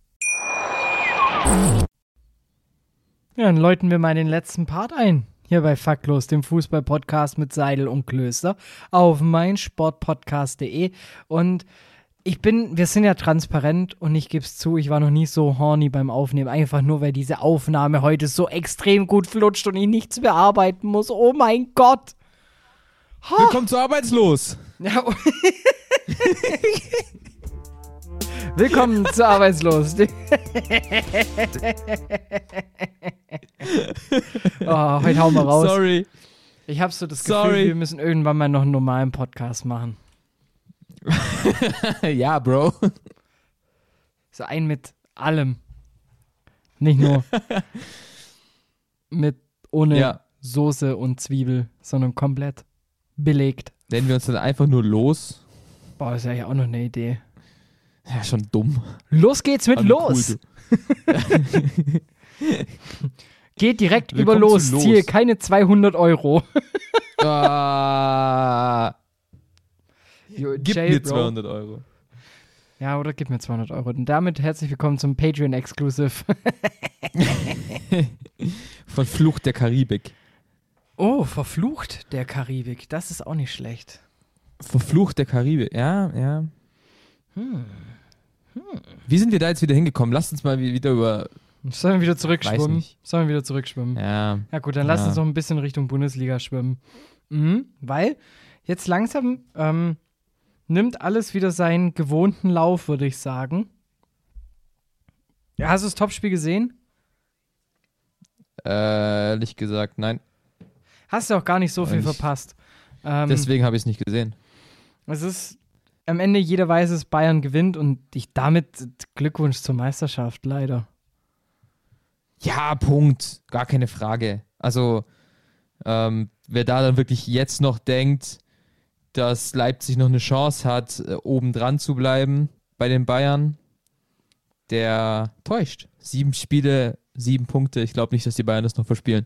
Ja, dann läuten wir mal den letzten Part ein. Hier bei Faktlos, dem Fußball-Podcast mit Seidel und Klöster auf meinsportpodcast punkt de. Und ich bin, wir sind ja transparent und ich gebe es zu, ich war noch nie so horny beim Aufnehmen. Einfach nur, weil diese Aufnahme heute so extrem gut flutscht und ich nichts bearbeiten muss. Oh mein Gott! Ha. Willkommen zu Arbeitslos! Ja, Willkommen zu Arbeitslos. Oh, heute hauen wir raus. Sorry. Ich habe so das Gefühl, Sorry. wir müssen irgendwann mal noch einen normalen Podcast machen. Ja, Bro. So einen mit allem. Nicht nur mit ohne Ja. Soße und Zwiebel, sondern komplett belegt. Nennen wir uns dann einfach nur los. Boah, das ist ja auch noch eine Idee. Ja, schon dumm. Los geht's mit Aber los. cool, Geht direkt Willkommen über los. zu Los. Ziel keine zweihundert Euro. Ah, Jo, gib Jay, mir Bro. zweihundert Euro. Ja, oder gib mir zweihundert Euro. Und damit herzlich willkommen zum Patreon-Exclusive. Von Flucht der Karibik. Oh, verflucht der Karibik. Das ist auch nicht schlecht. Verflucht der Karibik. Ja, ja. Hm. Wie sind wir da jetzt wieder hingekommen? Lasst uns mal wie- wieder über... Sollen wir wieder Weiß zurückschwimmen? nicht. Sollen wir wieder zurückschwimmen? Ja. Ja gut, dann lass Ja. uns noch ein bisschen Richtung Bundesliga schwimmen. Mhm, weil jetzt langsam ähm, nimmt alles wieder seinen gewohnten Lauf, würde ich sagen. Ja, hast du das Topspiel gesehen? Äh, ehrlich gesagt, nein. Hast du auch gar nicht so viel Ich- verpasst. Ähm, Deswegen habe ich es nicht gesehen. Es ist am Ende jeder weiß es, Bayern gewinnt und ich damit Glückwunsch zur Meisterschaft, leider. Ja, Punkt. Gar keine Frage. Also, ähm, wer da dann wirklich jetzt noch denkt, dass Leipzig noch eine Chance hat, äh, oben dran zu bleiben bei den Bayern, der täuscht. Sieben Spiele, sieben Punkte. Ich glaube nicht, dass die Bayern das noch verspielen.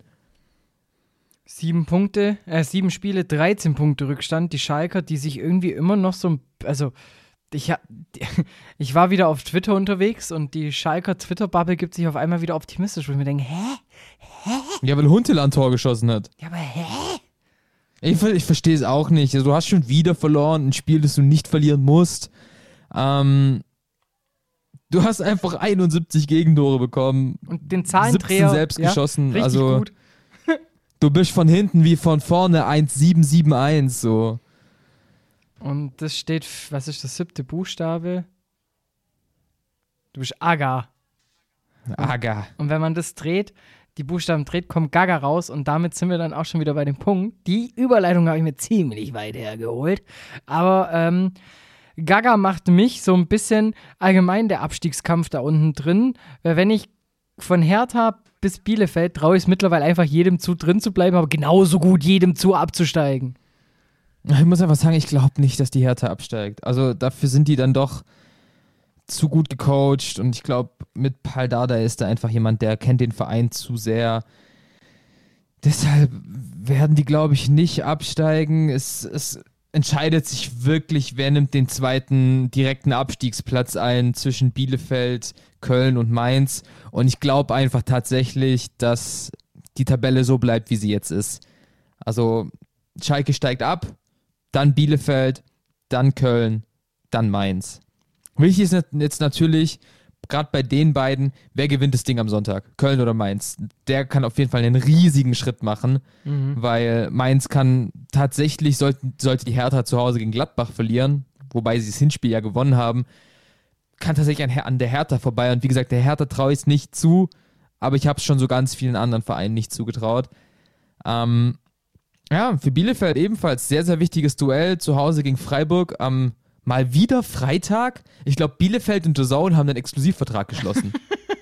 Sieben Punkte, äh, sieben Spiele, dreizehn Punkte Rückstand. Die Schalker, die sich irgendwie immer noch so, also ich, ha- ich war wieder auf Twitter unterwegs und die Schalker Twitter-Bubble gibt sich auf einmal wieder optimistisch, wo ich mir denke, hä? Ja, weil Huntelaar ein Tor geschossen hat. Ja, aber hä? Ich, ver- ich verstehe es auch nicht. Also, du hast schon wieder verloren, ein Spiel, das du nicht verlieren musst. Ähm, du hast einfach einundsiebzig Gegentore bekommen. Und den Zahlendreher, siebzehn selbst ja, geschossen. richtig Also, gut. du bist von hinten wie von vorne eins sieben sieben eins, so. Und das steht, f- was ist das siebte Buchstabe? Du bist Aga. Aga. Und wenn man das dreht, die Buchstaben dreht, kommt Gaga raus und damit sind wir dann auch schon wieder bei dem Punkt. Die Überleitung habe ich mir ziemlich weit hergeholt. Aber ähm, Gaga macht mich so ein bisschen allgemein der Abstiegskampf da unten drin. Weil wenn ich von Hertha bis Bielefeld traue ich es mittlerweile einfach jedem zu, drin zu bleiben, aber genauso gut jedem zu, abzusteigen. Ich muss einfach sagen, ich glaube nicht, dass die Hertha absteigt. Also dafür sind die dann doch zu gut gecoacht und ich glaube, mit Pal Dardai ist da einfach jemand, der kennt den Verein zu sehr. Deshalb werden die, glaube ich, nicht absteigen. Es, es entscheidet sich wirklich, wer nimmt den zweiten direkten Abstiegsplatz ein zwischen Bielefeld, Köln und Mainz. Und ich glaube einfach tatsächlich, dass die Tabelle so bleibt, wie sie jetzt ist. Also Schalke steigt ab, dann Bielefeld, dann Köln, dann Mainz. Wichtig ist jetzt natürlich, gerade bei den beiden, wer gewinnt das Ding am Sonntag? Köln oder Mainz? Der kann auf jeden Fall einen riesigen Schritt machen, Mhm. weil Mainz kann tatsächlich, sollte, sollte die Hertha zu Hause gegen Gladbach verlieren, wobei sie das Hinspiel ja gewonnen haben, kann tatsächlich an, an der Hertha vorbei. Und wie gesagt, der Hertha traue ich es nicht zu, aber ich habe es schon so ganz vielen anderen Vereinen nicht zugetraut. Ähm, ja, für Bielefeld ebenfalls sehr, sehr wichtiges Duell zu Hause gegen Freiburg am mal wieder Freitag. Ich glaube, Bielefeld und D A Z N haben einen Exklusivvertrag geschlossen.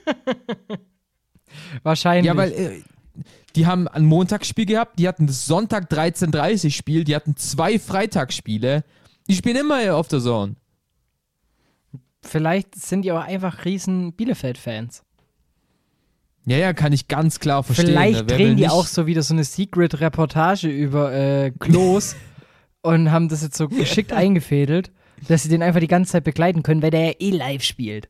Wahrscheinlich. Ja, weil äh, die haben ein Montagsspiel gehabt, die hatten das Sonntag dreizehn Uhr dreißig Spiel, die hatten zwei Freitagsspiele. Die spielen immer auf der Zone. Vielleicht sind die aber einfach riesen Bielefeld-Fans. Ja, ja, kann ich ganz klar verstehen. Vielleicht ne? Wer drehen will die nicht- auch so wieder so eine Secret-Reportage über äh, Klos und haben das jetzt so geschickt eingefädelt, dass sie den einfach die ganze Zeit begleiten können, weil der ja eh live spielt.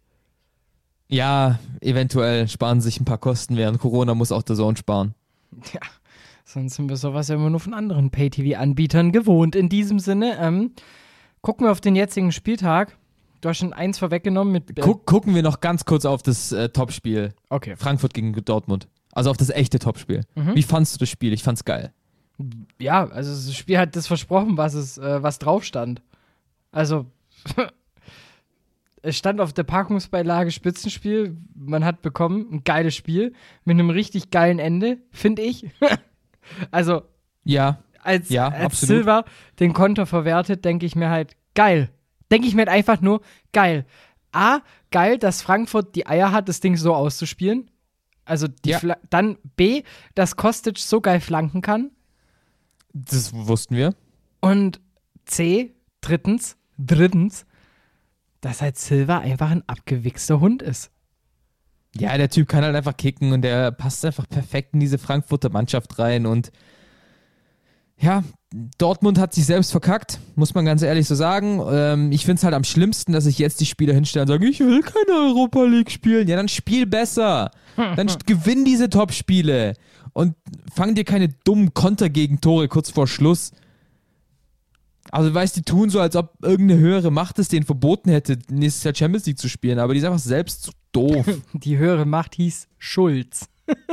Ja, eventuell sparen sich ein paar Kosten, während Corona muss auch der Zone sparen. Ja, sonst sind wir sowas ja immer nur von anderen Pay-T V-Anbietern gewohnt. In diesem Sinne, ähm, gucken wir auf den jetzigen Spieltag. Du hast schon eins vorweggenommen mit... Äh, Guck, gucken wir noch ganz kurz auf das äh, Topspiel. Okay. Frankfurt gegen Dortmund. Also auf das echte Topspiel. Mhm. Wie fandst du das Spiel? Ich fand's geil. Ja, also das Spiel hat das versprochen, was es, äh, was drauf stand. Also Es stand auf der Packungsbeilage Spitzenspiel. Man hat bekommen ein geiles Spiel mit einem richtig geilen Ende, finde ich. Also, ja, als, ja, als absolut. Silva den Konter verwertet, denke ich mir halt, geil. Denke ich mir halt einfach nur, geil. A, geil, dass Frankfurt die Eier hat, das Ding so auszuspielen. Also, die Ja. Fla- dann B, dass Kostic so geil flanken kann. Das wussten wir. Und C, drittens, drittens, dass halt Silva einfach ein abgewichster Hund ist. Ja, der Typ kann halt einfach kicken und der passt einfach perfekt in diese Frankfurter Mannschaft rein und ja, Dortmund hat sich selbst verkackt, muss man ganz ehrlich so sagen. Ähm, ich finde es halt am schlimmsten, dass sich jetzt die Spieler hinstellen und sagen, ich will keine Europa League spielen. Ja, dann spiel besser. Dann st- gewinn diese Top-Spiele und fang dir keine dummen Kontergegentore kurz vor Schluss. Also, weißt du, die tun so, als ob irgendeine höhere Macht es denen verboten hätte, nächstes Jahr Champions League zu spielen, aber die ist einfach selbst zu doof. Die höhere Macht hieß Schulz.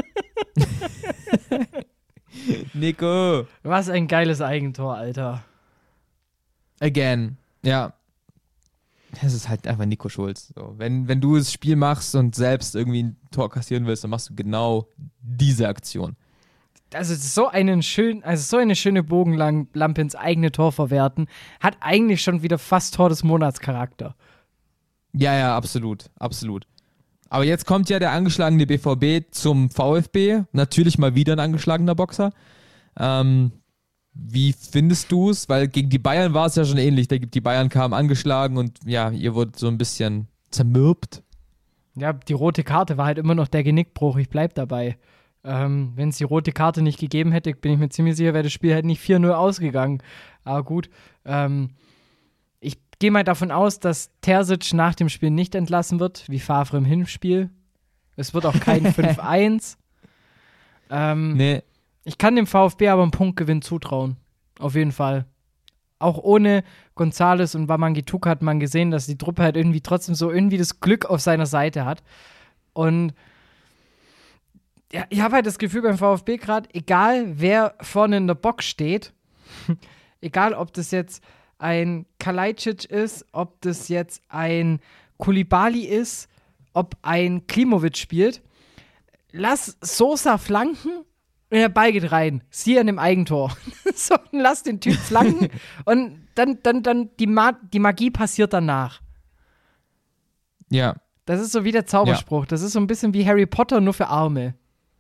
Nico. Was ein geiles Eigentor, Alter. Again. Ja. Es ist halt einfach Nico Schulz. So, wenn, wenn du das Spiel machst und selbst irgendwie ein Tor kassieren willst, dann machst du genau diese Aktion. Also so einen schön, also so eine schöne Bogenlampe ins eigene Tor verwerten, hat eigentlich schon wieder fast Tor des Monats Charakter. Ja, ja, absolut. Absolut. Aber jetzt kommt ja der angeschlagene B V B zum VfB. Natürlich mal wieder ein angeschlagener Boxer. Ähm, wie findest du es? Weil gegen die Bayern war es ja schon ähnlich. Die Bayern kamen angeschlagen und ja, ihr wurdet so ein bisschen zermürbt. Ja, die rote Karte war halt immer noch der Genickbruch. Ich bleib dabei. Ähm, wenn es die rote Karte nicht gegeben hätte, bin ich mir ziemlich sicher, wäre das Spiel halt nicht vier null ausgegangen. Aber gut, ähm, ich gehe mal davon aus, dass Terzic nach dem Spiel nicht entlassen wird, wie Favre im Hinspiel. Es wird auch kein fünf eins. Ähm, Nee. Ich kann dem VfB aber einen Punktgewinn zutrauen. Auf jeden Fall. Auch ohne González und Wamangituka hat man gesehen, dass die Truppe halt irgendwie trotzdem so irgendwie das Glück auf seiner Seite hat. Und ja, ich habe halt das Gefühl beim VfB gerade, egal wer vorne in der Box steht, egal ob das jetzt ein Kalajdzic ist, ob das jetzt ein Koulibaly ist, ob ein Klimovic spielt, lass Sosa flanken und der Ball geht rein. Sieh an dem Eigentor. So, lass den Typ flanken und dann, dann, dann die, Ma- die Magie passiert danach. Ja. Das ist so wie der Zauberspruch. Das ist so ein bisschen wie Harry Potter, nur für Arme.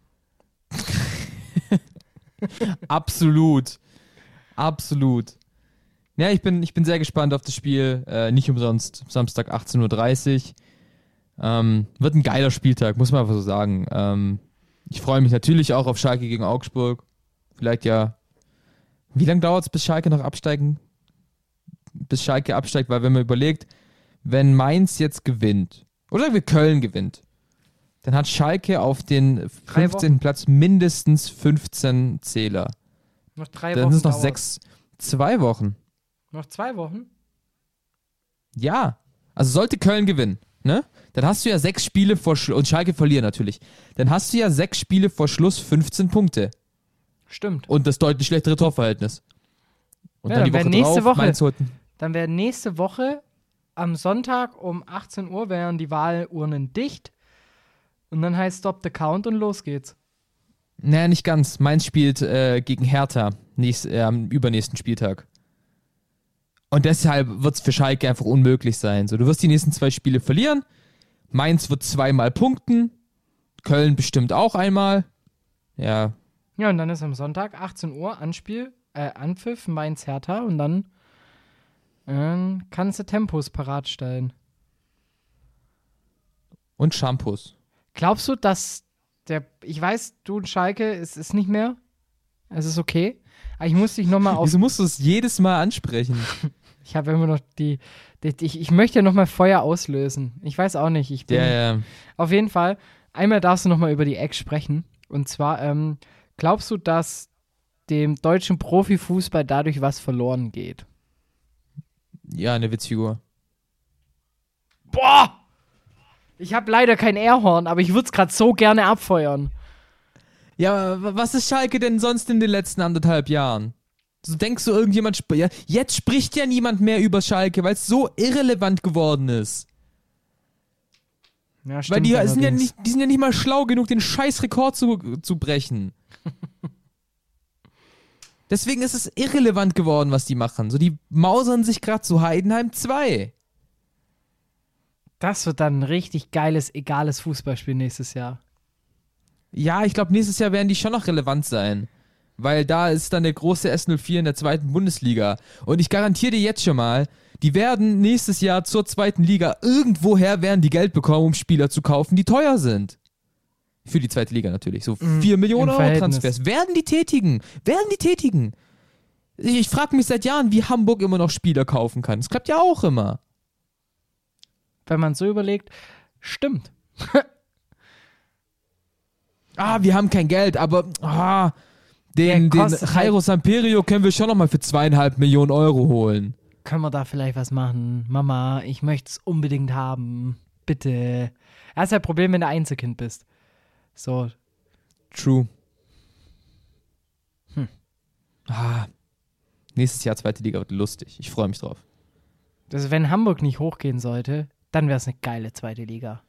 Absolut. Absolut. Ja, ich bin, ich bin sehr gespannt auf das Spiel. Äh, nicht umsonst Samstag achtzehn Uhr dreißig. Ähm, wird ein geiler Spieltag, muss man einfach so sagen. Ähm, ich freue mich natürlich auch auf Schalke gegen Augsburg. Vielleicht ja. Wie lange dauert es, bis Schalke noch absteigen? Bis Schalke absteigt, weil wenn man überlegt, wenn Mainz jetzt gewinnt, oder sagen wir Köln gewinnt, dann hat Schalke auf den fünfzehnten Platz mindestens fünfzehn Zähler. Noch drei Dann Wochen. sind es noch dauert's. sechs, zwei Wochen. Noch zwei Wochen? Ja. Also sollte Köln gewinnen, ne? Dann hast du ja sechs Spiele vor Schluss, und Schalke verlieren natürlich. Dann hast du ja sechs Spiele vor Schluss fünfzehn Punkte. Stimmt. Und das deutlich schlechtere Torverhältnis. Und Ja, dann die dann Woche wär nächste drauf, Woche- Mainz holt- Dann wäre nächste Woche am Sonntag um achtzehn Uhr wären die Wahlurnen dicht. Und dann heißt Stop the Count und los geht's. Naja, nicht ganz. Mainz spielt äh, gegen Hertha nächst, äh, am übernächsten Spieltag. Und deshalb wird es für Schalke einfach unmöglich sein. So, du wirst die nächsten zwei Spiele verlieren. Mainz wird zweimal punkten. Köln bestimmt auch einmal. Ja. Ja, und dann ist am Sonntag achtzehn Uhr Anspiel, äh, Anpfiff, Mainz Hertha und dann äh, kannst du Tempos parat stellen. Und Shampoos. Glaubst du, dass der, ich weiß, du und Schalke, es ist nicht mehr, es ist okay, aber ich muss dich nochmal auf, Wieso musst du es jedes Mal ansprechen? ich habe immer noch die, die, die ich, ich möchte ja nochmal Feuer auslösen. Ich weiß auch nicht, ich bin, Ja, ja. auf jeden Fall, einmal darfst du nochmal über die Ex sprechen und zwar, ähm, glaubst du, dass dem deutschen Profifußball dadurch was verloren geht? Ja, eine Witzfigur. Boah! Ich habe leider kein Airhorn, aber ich würde es gerade so gerne abfeuern. Ja, aber was ist Schalke denn sonst in den letzten anderthalb Jahren? So denkst du, irgendjemand... Sp- ja, jetzt spricht ja niemand mehr über Schalke, weil es so irrelevant geworden ist. Ja, weil die sind, ja allerdings. nicht, die sind ja nicht mal schlau genug, den scheiß Rekord zu, zu brechen. Deswegen ist es irrelevant geworden, was die machen. So, die mausern sich gerade zu Heidenheim zwei. Das wird dann ein richtig geiles, egales Fußballspiel nächstes Jahr. Ja, ich glaube, nächstes Jahr werden die schon noch relevant sein. Weil da ist dann der große S null vier in der zweiten Bundesliga. Und ich garantiere dir jetzt schon mal, die werden nächstes Jahr zur zweiten Liga, irgendwoher werden die Geld bekommen, um Spieler zu kaufen, die teuer sind. Für die zweite Liga natürlich. So vier Millionen Euro Transfers. Werden die tätigen. Werden die tätigen. Ich, ich frage mich seit Jahren, wie Hamburg immer noch Spieler kaufen kann. Das klappt ja auch immer. Wenn man so überlegt, stimmt. Ah, wir haben kein Geld, aber ah, den, den Jairo Samperio können wir schon nochmal für zweieinhalb Millionen Euro holen. Können wir da vielleicht was machen? Mama, ich möchte es unbedingt haben. Bitte. Das ist ja ein Problem, wenn du Einzelkind bist. So. True. Hm. Ah, nächstes Jahr zweite Liga wird lustig. Ich freue mich drauf. Also wenn Hamburg nicht hochgehen sollte, dann wäre es eine geile zweite Liga.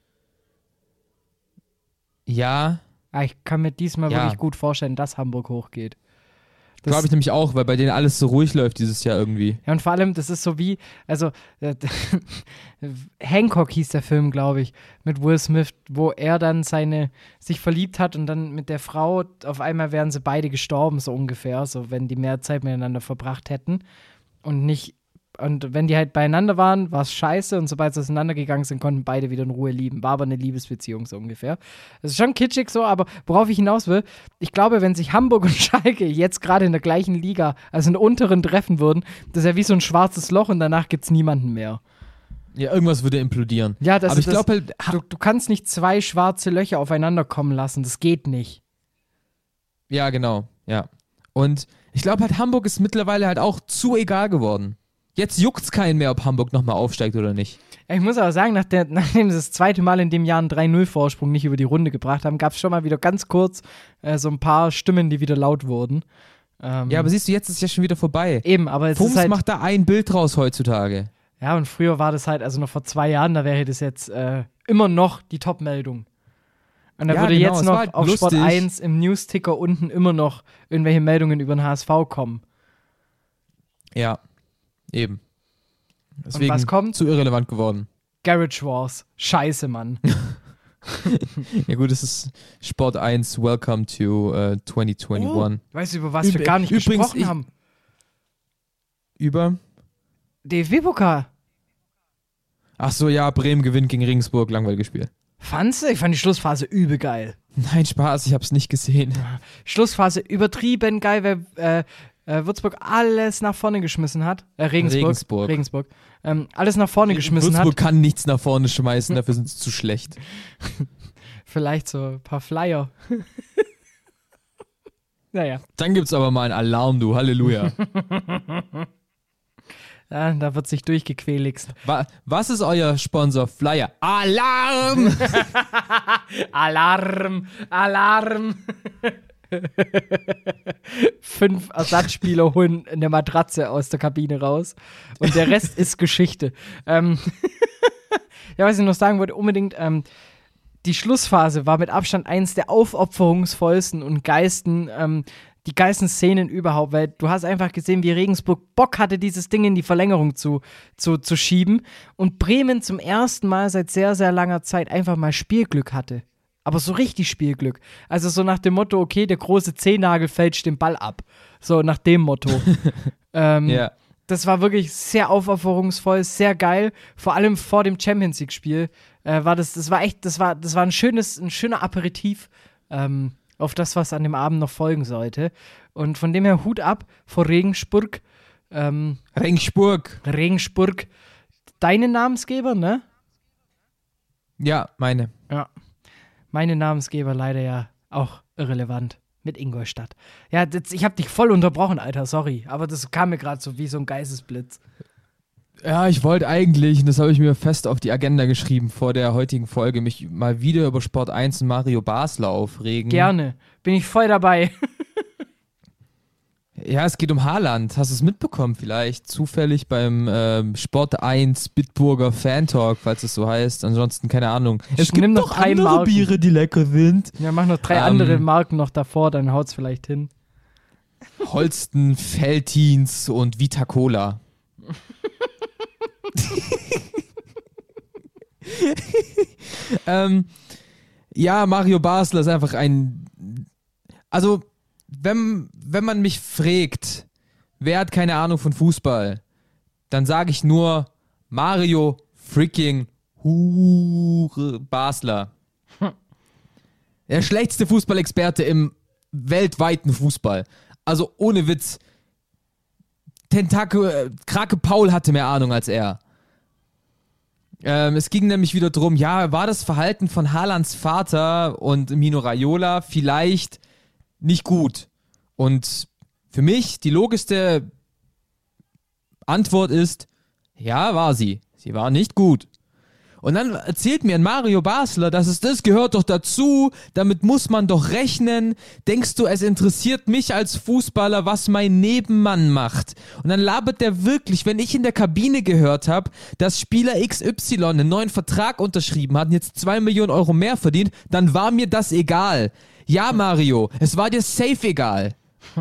Ja. Aber ich kann mir diesmal ja. wirklich gut vorstellen, dass Hamburg hochgeht. Glaube ich nämlich auch, weil bei denen alles so ruhig läuft dieses Jahr irgendwie. Ja, und vor allem, das ist so wie, also äh, Hancock hieß der Film, glaube ich, mit Will Smith, wo er dann seine, sich verliebt hat und dann mit der Frau, auf einmal wären sie beide gestorben, so ungefähr, so wenn die mehr Zeit miteinander verbracht hätten und nicht, und wenn die halt beieinander waren, war es scheiße und sobald sie auseinandergegangen sind, konnten beide wieder in Ruhe lieben. War aber eine Liebesbeziehung so ungefähr. Das ist schon kitschig so, aber worauf ich hinaus will, ich glaube, wenn sich Hamburg und Schalke jetzt gerade in der gleichen Liga, also in der unteren treffen würden, das ist ja wie so ein schwarzes Loch und danach gibt es niemanden mehr. Ja, irgendwas würde implodieren. Ja, das aber ist ich glaube halt, du, du kannst nicht zwei schwarze Löcher aufeinander kommen lassen, das geht nicht. Ja, genau, ja. Und ich glaube halt, Hamburg ist mittlerweile halt auch zu egal geworden. Jetzt juckt's keinen mehr, ob Hamburg nochmal aufsteigt oder nicht. Ja, ich muss aber sagen, nach der, nachdem sie das zweite Mal in dem Jahr einen drei null Vorsprung nicht über die Runde gebracht haben, gab es schon mal wieder ganz kurz äh, so ein paar Stimmen, die wieder laut wurden. Ähm, ja, aber siehst du, jetzt ist es ja schon wieder vorbei. Eben, aber es Fums ist halt, macht da ein Bild draus heutzutage. Ja, und früher war das halt, also noch vor zwei Jahren, da wäre das jetzt äh, immer noch die Top-Meldung. Und da ja, würde genau, jetzt noch halt auf lustig. Sport eins im News-Ticker unten immer noch irgendwelche Meldungen über den H S V kommen. Ja, eben. Deswegen und was kommt? Zu irrelevant geworden. Garage Wars. Scheiße, Mann. Ja gut, es ist Sport eins, welcome to uh, zwanzig einundzwanzig. Oh, weißt du, über was Üb- wir gar nicht übrigens, gesprochen ich- haben? Über? D F B-Pokal. Ach so, ja, Bremen gewinnt gegen Regensburg, langweiliges Spiel. Fandst du? Ich fand die Schlussphase übel geil. Nein, Spaß, ich hab's nicht gesehen. Schlussphase übertrieben geil, weil äh, äh, Würzburg alles nach vorne geschmissen hat. Äh, Regensburg. Regensburg. Regensburg. Ähm, alles nach vorne geschmissen Würzburg hat. kann nichts nach vorne schmeißen, dafür sind sie zu schlecht. Vielleicht so ein paar Flyer. Naja. Dann gibt's aber mal einen Alarm, du, Halleluja. Ja, da wird sich durchgequäligst. Wa- Was ist euer Sponsor? Flyer. Alarm! Alarm! Alarm! Fünf Ersatzspieler holen eine Matratze aus der Kabine raus und der Rest ist Geschichte. Ähm ja, was ich noch sagen wollte, unbedingt, ähm, die Schlussphase war mit Abstand eins der aufopferungsvollsten und geilsten, ähm, die geilsten Szenen überhaupt, weil du hast einfach gesehen, wie Regensburg Bock hatte, dieses Ding in die Verlängerung zu, zu, zu schieben und Bremen zum ersten Mal seit sehr, sehr langer Zeit einfach mal Spielglück hatte. Aber so richtig Spielglück. Also so nach dem Motto, okay, der große Zehennagel fälscht den Ball ab. So nach dem Motto. ähm, Ja. Das war wirklich sehr aufopferungsvoll, sehr geil. Vor allem vor dem Champions League-Spiel äh, war das, das war echt, das war, das war ein schönes, ein schöner Aperitif ähm, auf das, was an dem Abend noch folgen sollte. Und von dem her Hut ab vor Regensburg. Ähm, Regensburg. Regensburg. Deine Namensgeber, ne? Ja, meine. Ja. Meine Namensgeber leider ja auch irrelevant. Mit Ingolstadt. Ja, das, ich hab dich voll unterbrochen, Alter, sorry. Aber das kam mir gerade so wie so ein Geistesblitz. Ja, ich wollte eigentlich, und das habe ich mir fest auf die Agenda geschrieben vor der heutigen Folge, mich mal wieder über Sport eins und Mario Basler aufregen. Gerne. Bin ich voll dabei. Ja, es geht um Haaland. Hast du es mitbekommen vielleicht? Zufällig beim ähm, Sport eins Bitburger Fan Talk, falls es so heißt. Ansonsten keine Ahnung. Es Nimm gibt noch noch drei andere Marken. Biere, die lecker sind. Ja, mach noch drei Ähm, andere Marken noch davor, dann haut's vielleicht hin. Holsten, Veltins und Vita Cola. ähm, ja, Mario Basler ist einfach ein... Also, wenn, wenn man mich fragt, wer hat keine Ahnung von Fußball, dann sage ich nur Mario freaking Hure Basler. Der schlechteste Fußballexperte im weltweiten Fußball. Also ohne Witz. Tentakel, äh, Krake Paul hatte mehr Ahnung als er. Ähm, es ging nämlich wieder drum, ja, war das Verhalten von Haalands Vater und Mino Raiola vielleicht nicht gut? Und für mich die logischste Antwort ist, ja, war sie. Sie war nicht gut. Und dann erzählt mir ein Mario Basler, dass es das gehört doch dazu, damit muss man doch rechnen. Denkst du, es interessiert mich als Fußballer, was mein Nebenmann macht? Und dann labert der wirklich, wenn ich in der Kabine gehört habe, dass Spieler X Y einen neuen Vertrag unterschrieben hat und jetzt zwei Millionen Euro mehr verdient, dann war mir das egal. Ja, Mario, es war dir safe egal.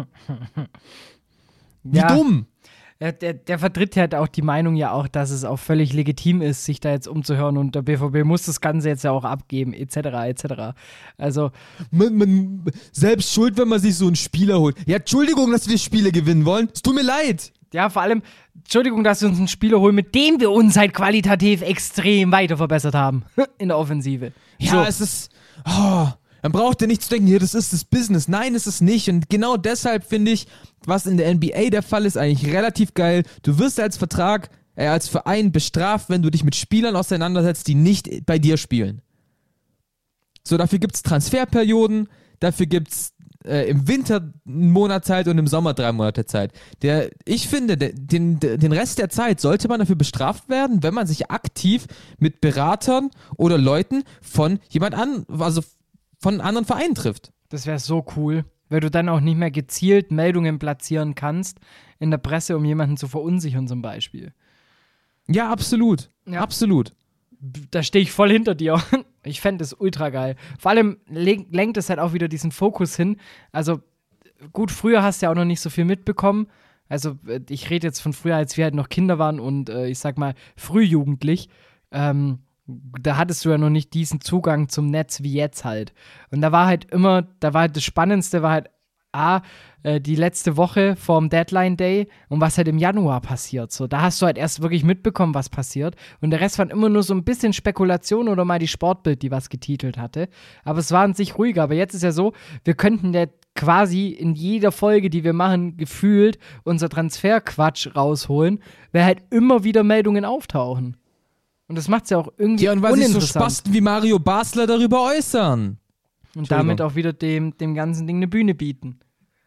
Wie Ja. dumm. Der, der, der vertritt halt auch die Meinung ja auch, dass es auch völlig legitim ist, sich da jetzt umzuhören und der B V B muss das Ganze jetzt ja auch abgeben, et cetera et cetera. Also, Man, man, selbst schuld, wenn man sich so einen Spieler holt. Ja, Entschuldigung, dass wir Spiele gewinnen wollen. Es tut mir leid. ja, vor allem, Entschuldigung, dass wir uns einen Spieler holen, mit dem wir uns halt qualitativ extrem weiter verbessert haben in der Offensive. Ja, So. es ist... Oh, man braucht ja nicht zu denken, hier, das ist das Business. Nein, ist es nicht. Und genau deshalb finde ich, was in der N B A der Fall ist, eigentlich relativ geil. Du wirst als Vertrag, äh, als Verein bestraft, wenn du dich mit Spielern auseinandersetzt, die nicht bei dir spielen. So, dafür gibt es Transferperioden, dafür gibt es äh, im Winter einen Monat Zeit und im Sommer drei Monate Zeit. Der, ich finde, der, den, den Rest der Zeit sollte man dafür bestraft werden, wenn man sich aktiv mit Beratern oder Leuten von jemand an, also von anderen Vereinen trifft. Das wäre so cool, weil du dann auch nicht mehr gezielt Meldungen platzieren kannst in der Presse, um jemanden zu verunsichern zum Beispiel. Ja, absolut. Ja. Absolut. Da stehe ich voll hinter dir. Ich fände es ultra geil. Vor allem lenkt, lenkt es halt auch wieder diesen Fokus hin. Also gut, früher hast du ja auch noch nicht so viel mitbekommen. Also ich rede jetzt von früher, als wir halt noch Kinder waren und äh, ich sag mal frühjugendlich. Ähm, da hattest du ja noch nicht diesen Zugang zum Netz wie jetzt halt. Und da war halt immer, da war halt das Spannendste, war halt A, äh, die letzte Woche vorm Deadline Day und was halt im Januar passiert. So, da hast du halt erst wirklich mitbekommen, was passiert. Und der Rest waren immer nur so ein bisschen Spekulation oder mal die Sportbild, die was getitelt hatte. Aber es war an sich ruhiger. Aber jetzt ist ja so, wir könnten ja quasi in jeder Folge, die wir machen, gefühlt unser Transferquatsch rausholen, weil halt immer wieder Meldungen auftauchen. Und das macht es ja auch irgendwie Ja, und weil sich so uninteressant. Spasten wie Mario Basler darüber äußern. Und damit auch wieder dem, dem ganzen Ding eine Bühne bieten.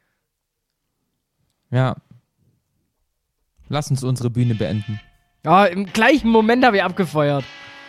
Ja. Lass uns unsere Bühne beenden. Ja, im gleichen Moment habe ich abgefeuert.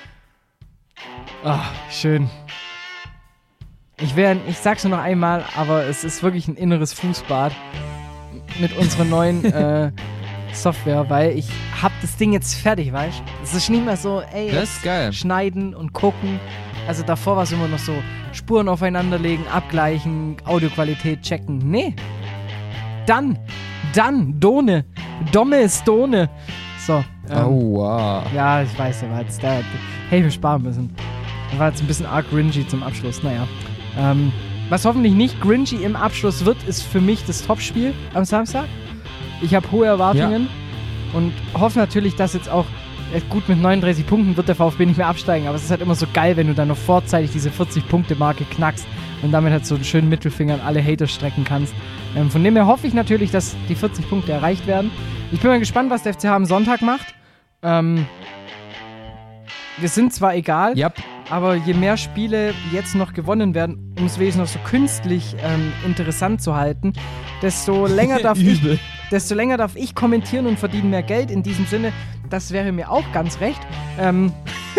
Ah, schön. Ich, wär, ich sag's nur noch einmal, aber es ist wirklich ein inneres Fußbad mit unserer neuen äh, Software, weil ich hab das Ding jetzt fertig, weißt du? Es ist nicht mehr so, ey, Das ist geil. schneiden und gucken. Also davor war es immer noch so, Spuren aufeinanderlegen, abgleichen, Audioqualität checken. Nee. Dann, dann, Done. Domme ist Done. So. Ähm, Aua. Ja, ich weiß, der war jetzt, der, hey, wir sparen müssen. Der war jetzt ein bisschen arg cringy zum Abschluss, naja. Ähm, was hoffentlich nicht cringy im Abschluss wird, ist für mich das Topspiel am Samstag. Ich habe hohe Erwartungen und hoffe natürlich, dass jetzt auch, äh, gut, mit neununddreißig Punkten wird der VfB nicht mehr absteigen, aber es ist halt immer so geil, wenn du dann noch vorzeitig diese vierzig-Punkte-Marke knackst und damit halt so einen schönen Mittelfinger an alle Hater strecken kannst. Ähm, von dem her hoffe ich natürlich, dass die vierzig Punkte erreicht werden. Ich bin mal gespannt, was der F C H am Sonntag macht. Ähm, wir sind zwar egal, Yep. aber je mehr Spiele jetzt noch gewonnen werden, um es wenigstens noch so künstlich ähm, interessant zu halten, desto länger darf ich, Übel. desto länger darf ich kommentieren und verdiene mehr Geld. In diesem Sinne, das wäre mir auch ganz recht. Ähm,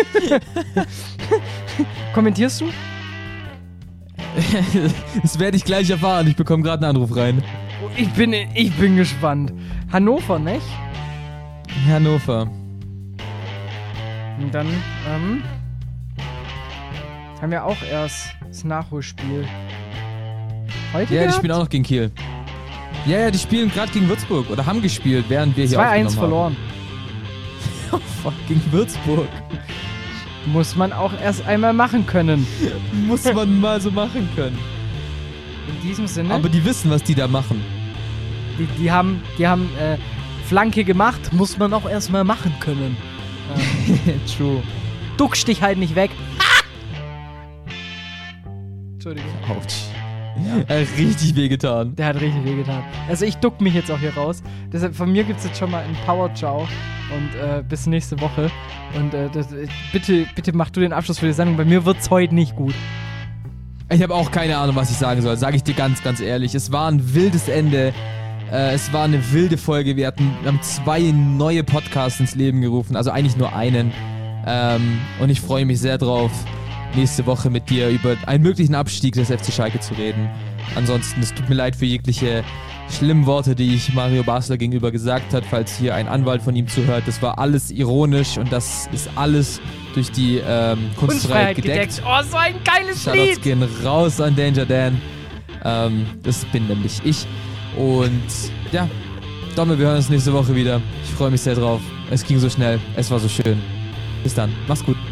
kommentierst du? Das werde ich gleich erfahren. Ich bekomme gerade einen Anruf rein. Ich bin, ich bin gespannt. Hannover, nicht? Hannover. Und dann, ähm, haben wir auch erst das Nachholspiel. Heute Ja, gehabt? die spielen auch noch gegen Kiel. Ja, ja, die spielen gerade gegen Würzburg oder haben gespielt, während wir hier zwei eins aufgenommen verloren. haben. Fuck, gegen Würzburg. Muss man auch erst einmal machen können. Muss man mal so machen können. In diesem Sinne. Aber die wissen, was die da machen. Die, die haben, die haben äh, Flanke gemacht, muss man auch erstmal machen können. Ähm, True. Duckst dich halt nicht weg. Entschuldigung. Autsch. Ja. Er hat richtig wehgetan. Der hat richtig wehgetan. Also ich duck mich jetzt auch hier raus. Deshalb von mir gibt es jetzt schon mal einen Power-Ciao. Und äh, bis nächste Woche. Und äh, das, bitte, bitte mach du den Abschluss für die Sendung. Bei mir wird's heute nicht gut. Ich habe auch keine Ahnung, was ich sagen soll. Sage ich dir ganz, ganz ehrlich. Es war ein wildes Ende. Äh, es war eine wilde Folge. Wir hatten, wir haben zwei neue Podcasts ins Leben gerufen. Also eigentlich nur einen. Ähm, und ich freue mich sehr drauf, nächste Woche mit dir über einen möglichen Abstieg des F C Schalke zu reden. Ansonsten, es tut mir leid für jegliche schlimmen Worte, die ich Mario Basler gegenüber gesagt habe, falls hier ein Anwalt von ihm zuhört. Das war alles ironisch und das ist alles durch die ähm, Kunstfreiheit gedeckt. gedeckt. Oh, so ein geiles Shoutouts Lied! gehen raus an Danger Dan. Ähm, das bin nämlich ich. Und ja, Domme, wir hören uns nächste Woche wieder. Ich freue mich sehr drauf. Es ging so schnell. Es war so schön. Bis dann. Mach's gut.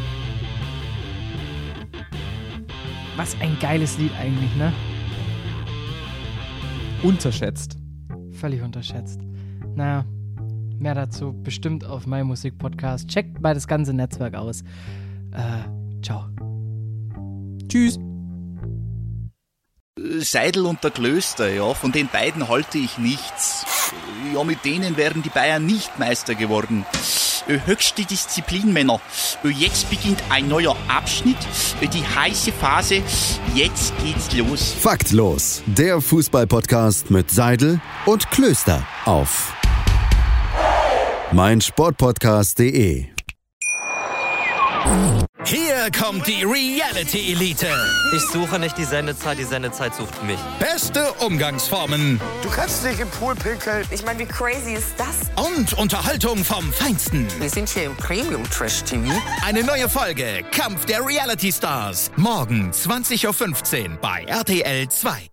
Was ein geiles Lied eigentlich, ne? Unterschätzt. Völlig unterschätzt. Naja, mehr dazu bestimmt auf meinem Musik-Podcast. Checkt mal das ganze Netzwerk aus. Äh, ciao. Tschüss. Seidel und der Klöster, ja, von den beiden halte ich nichts. Ja, mit denen wären die Bayern nicht Meister geworden. Höchste Disziplin, Männer. Jetzt beginnt ein neuer Abschnitt. Die heiße Phase. Jetzt geht's los. Faktlos, der Fußball-Podcast mit Seidel und Klöster auf meinsportpodcast punkt de. Hier kommt die Reality Elite. Ich suche nicht die Sendezeit, die Sendezeit sucht mich. Beste Umgangsformen Du kannst nicht im Pool pinkeln. Ich meine, wie crazy ist das? und Unterhaltung vom Feinsten. Wir sind hier im Premium-Trash-T V. Eine neue Folge Kampf der Reality Stars. Morgen zwanzig Uhr fünfzehn bei R T L zwei.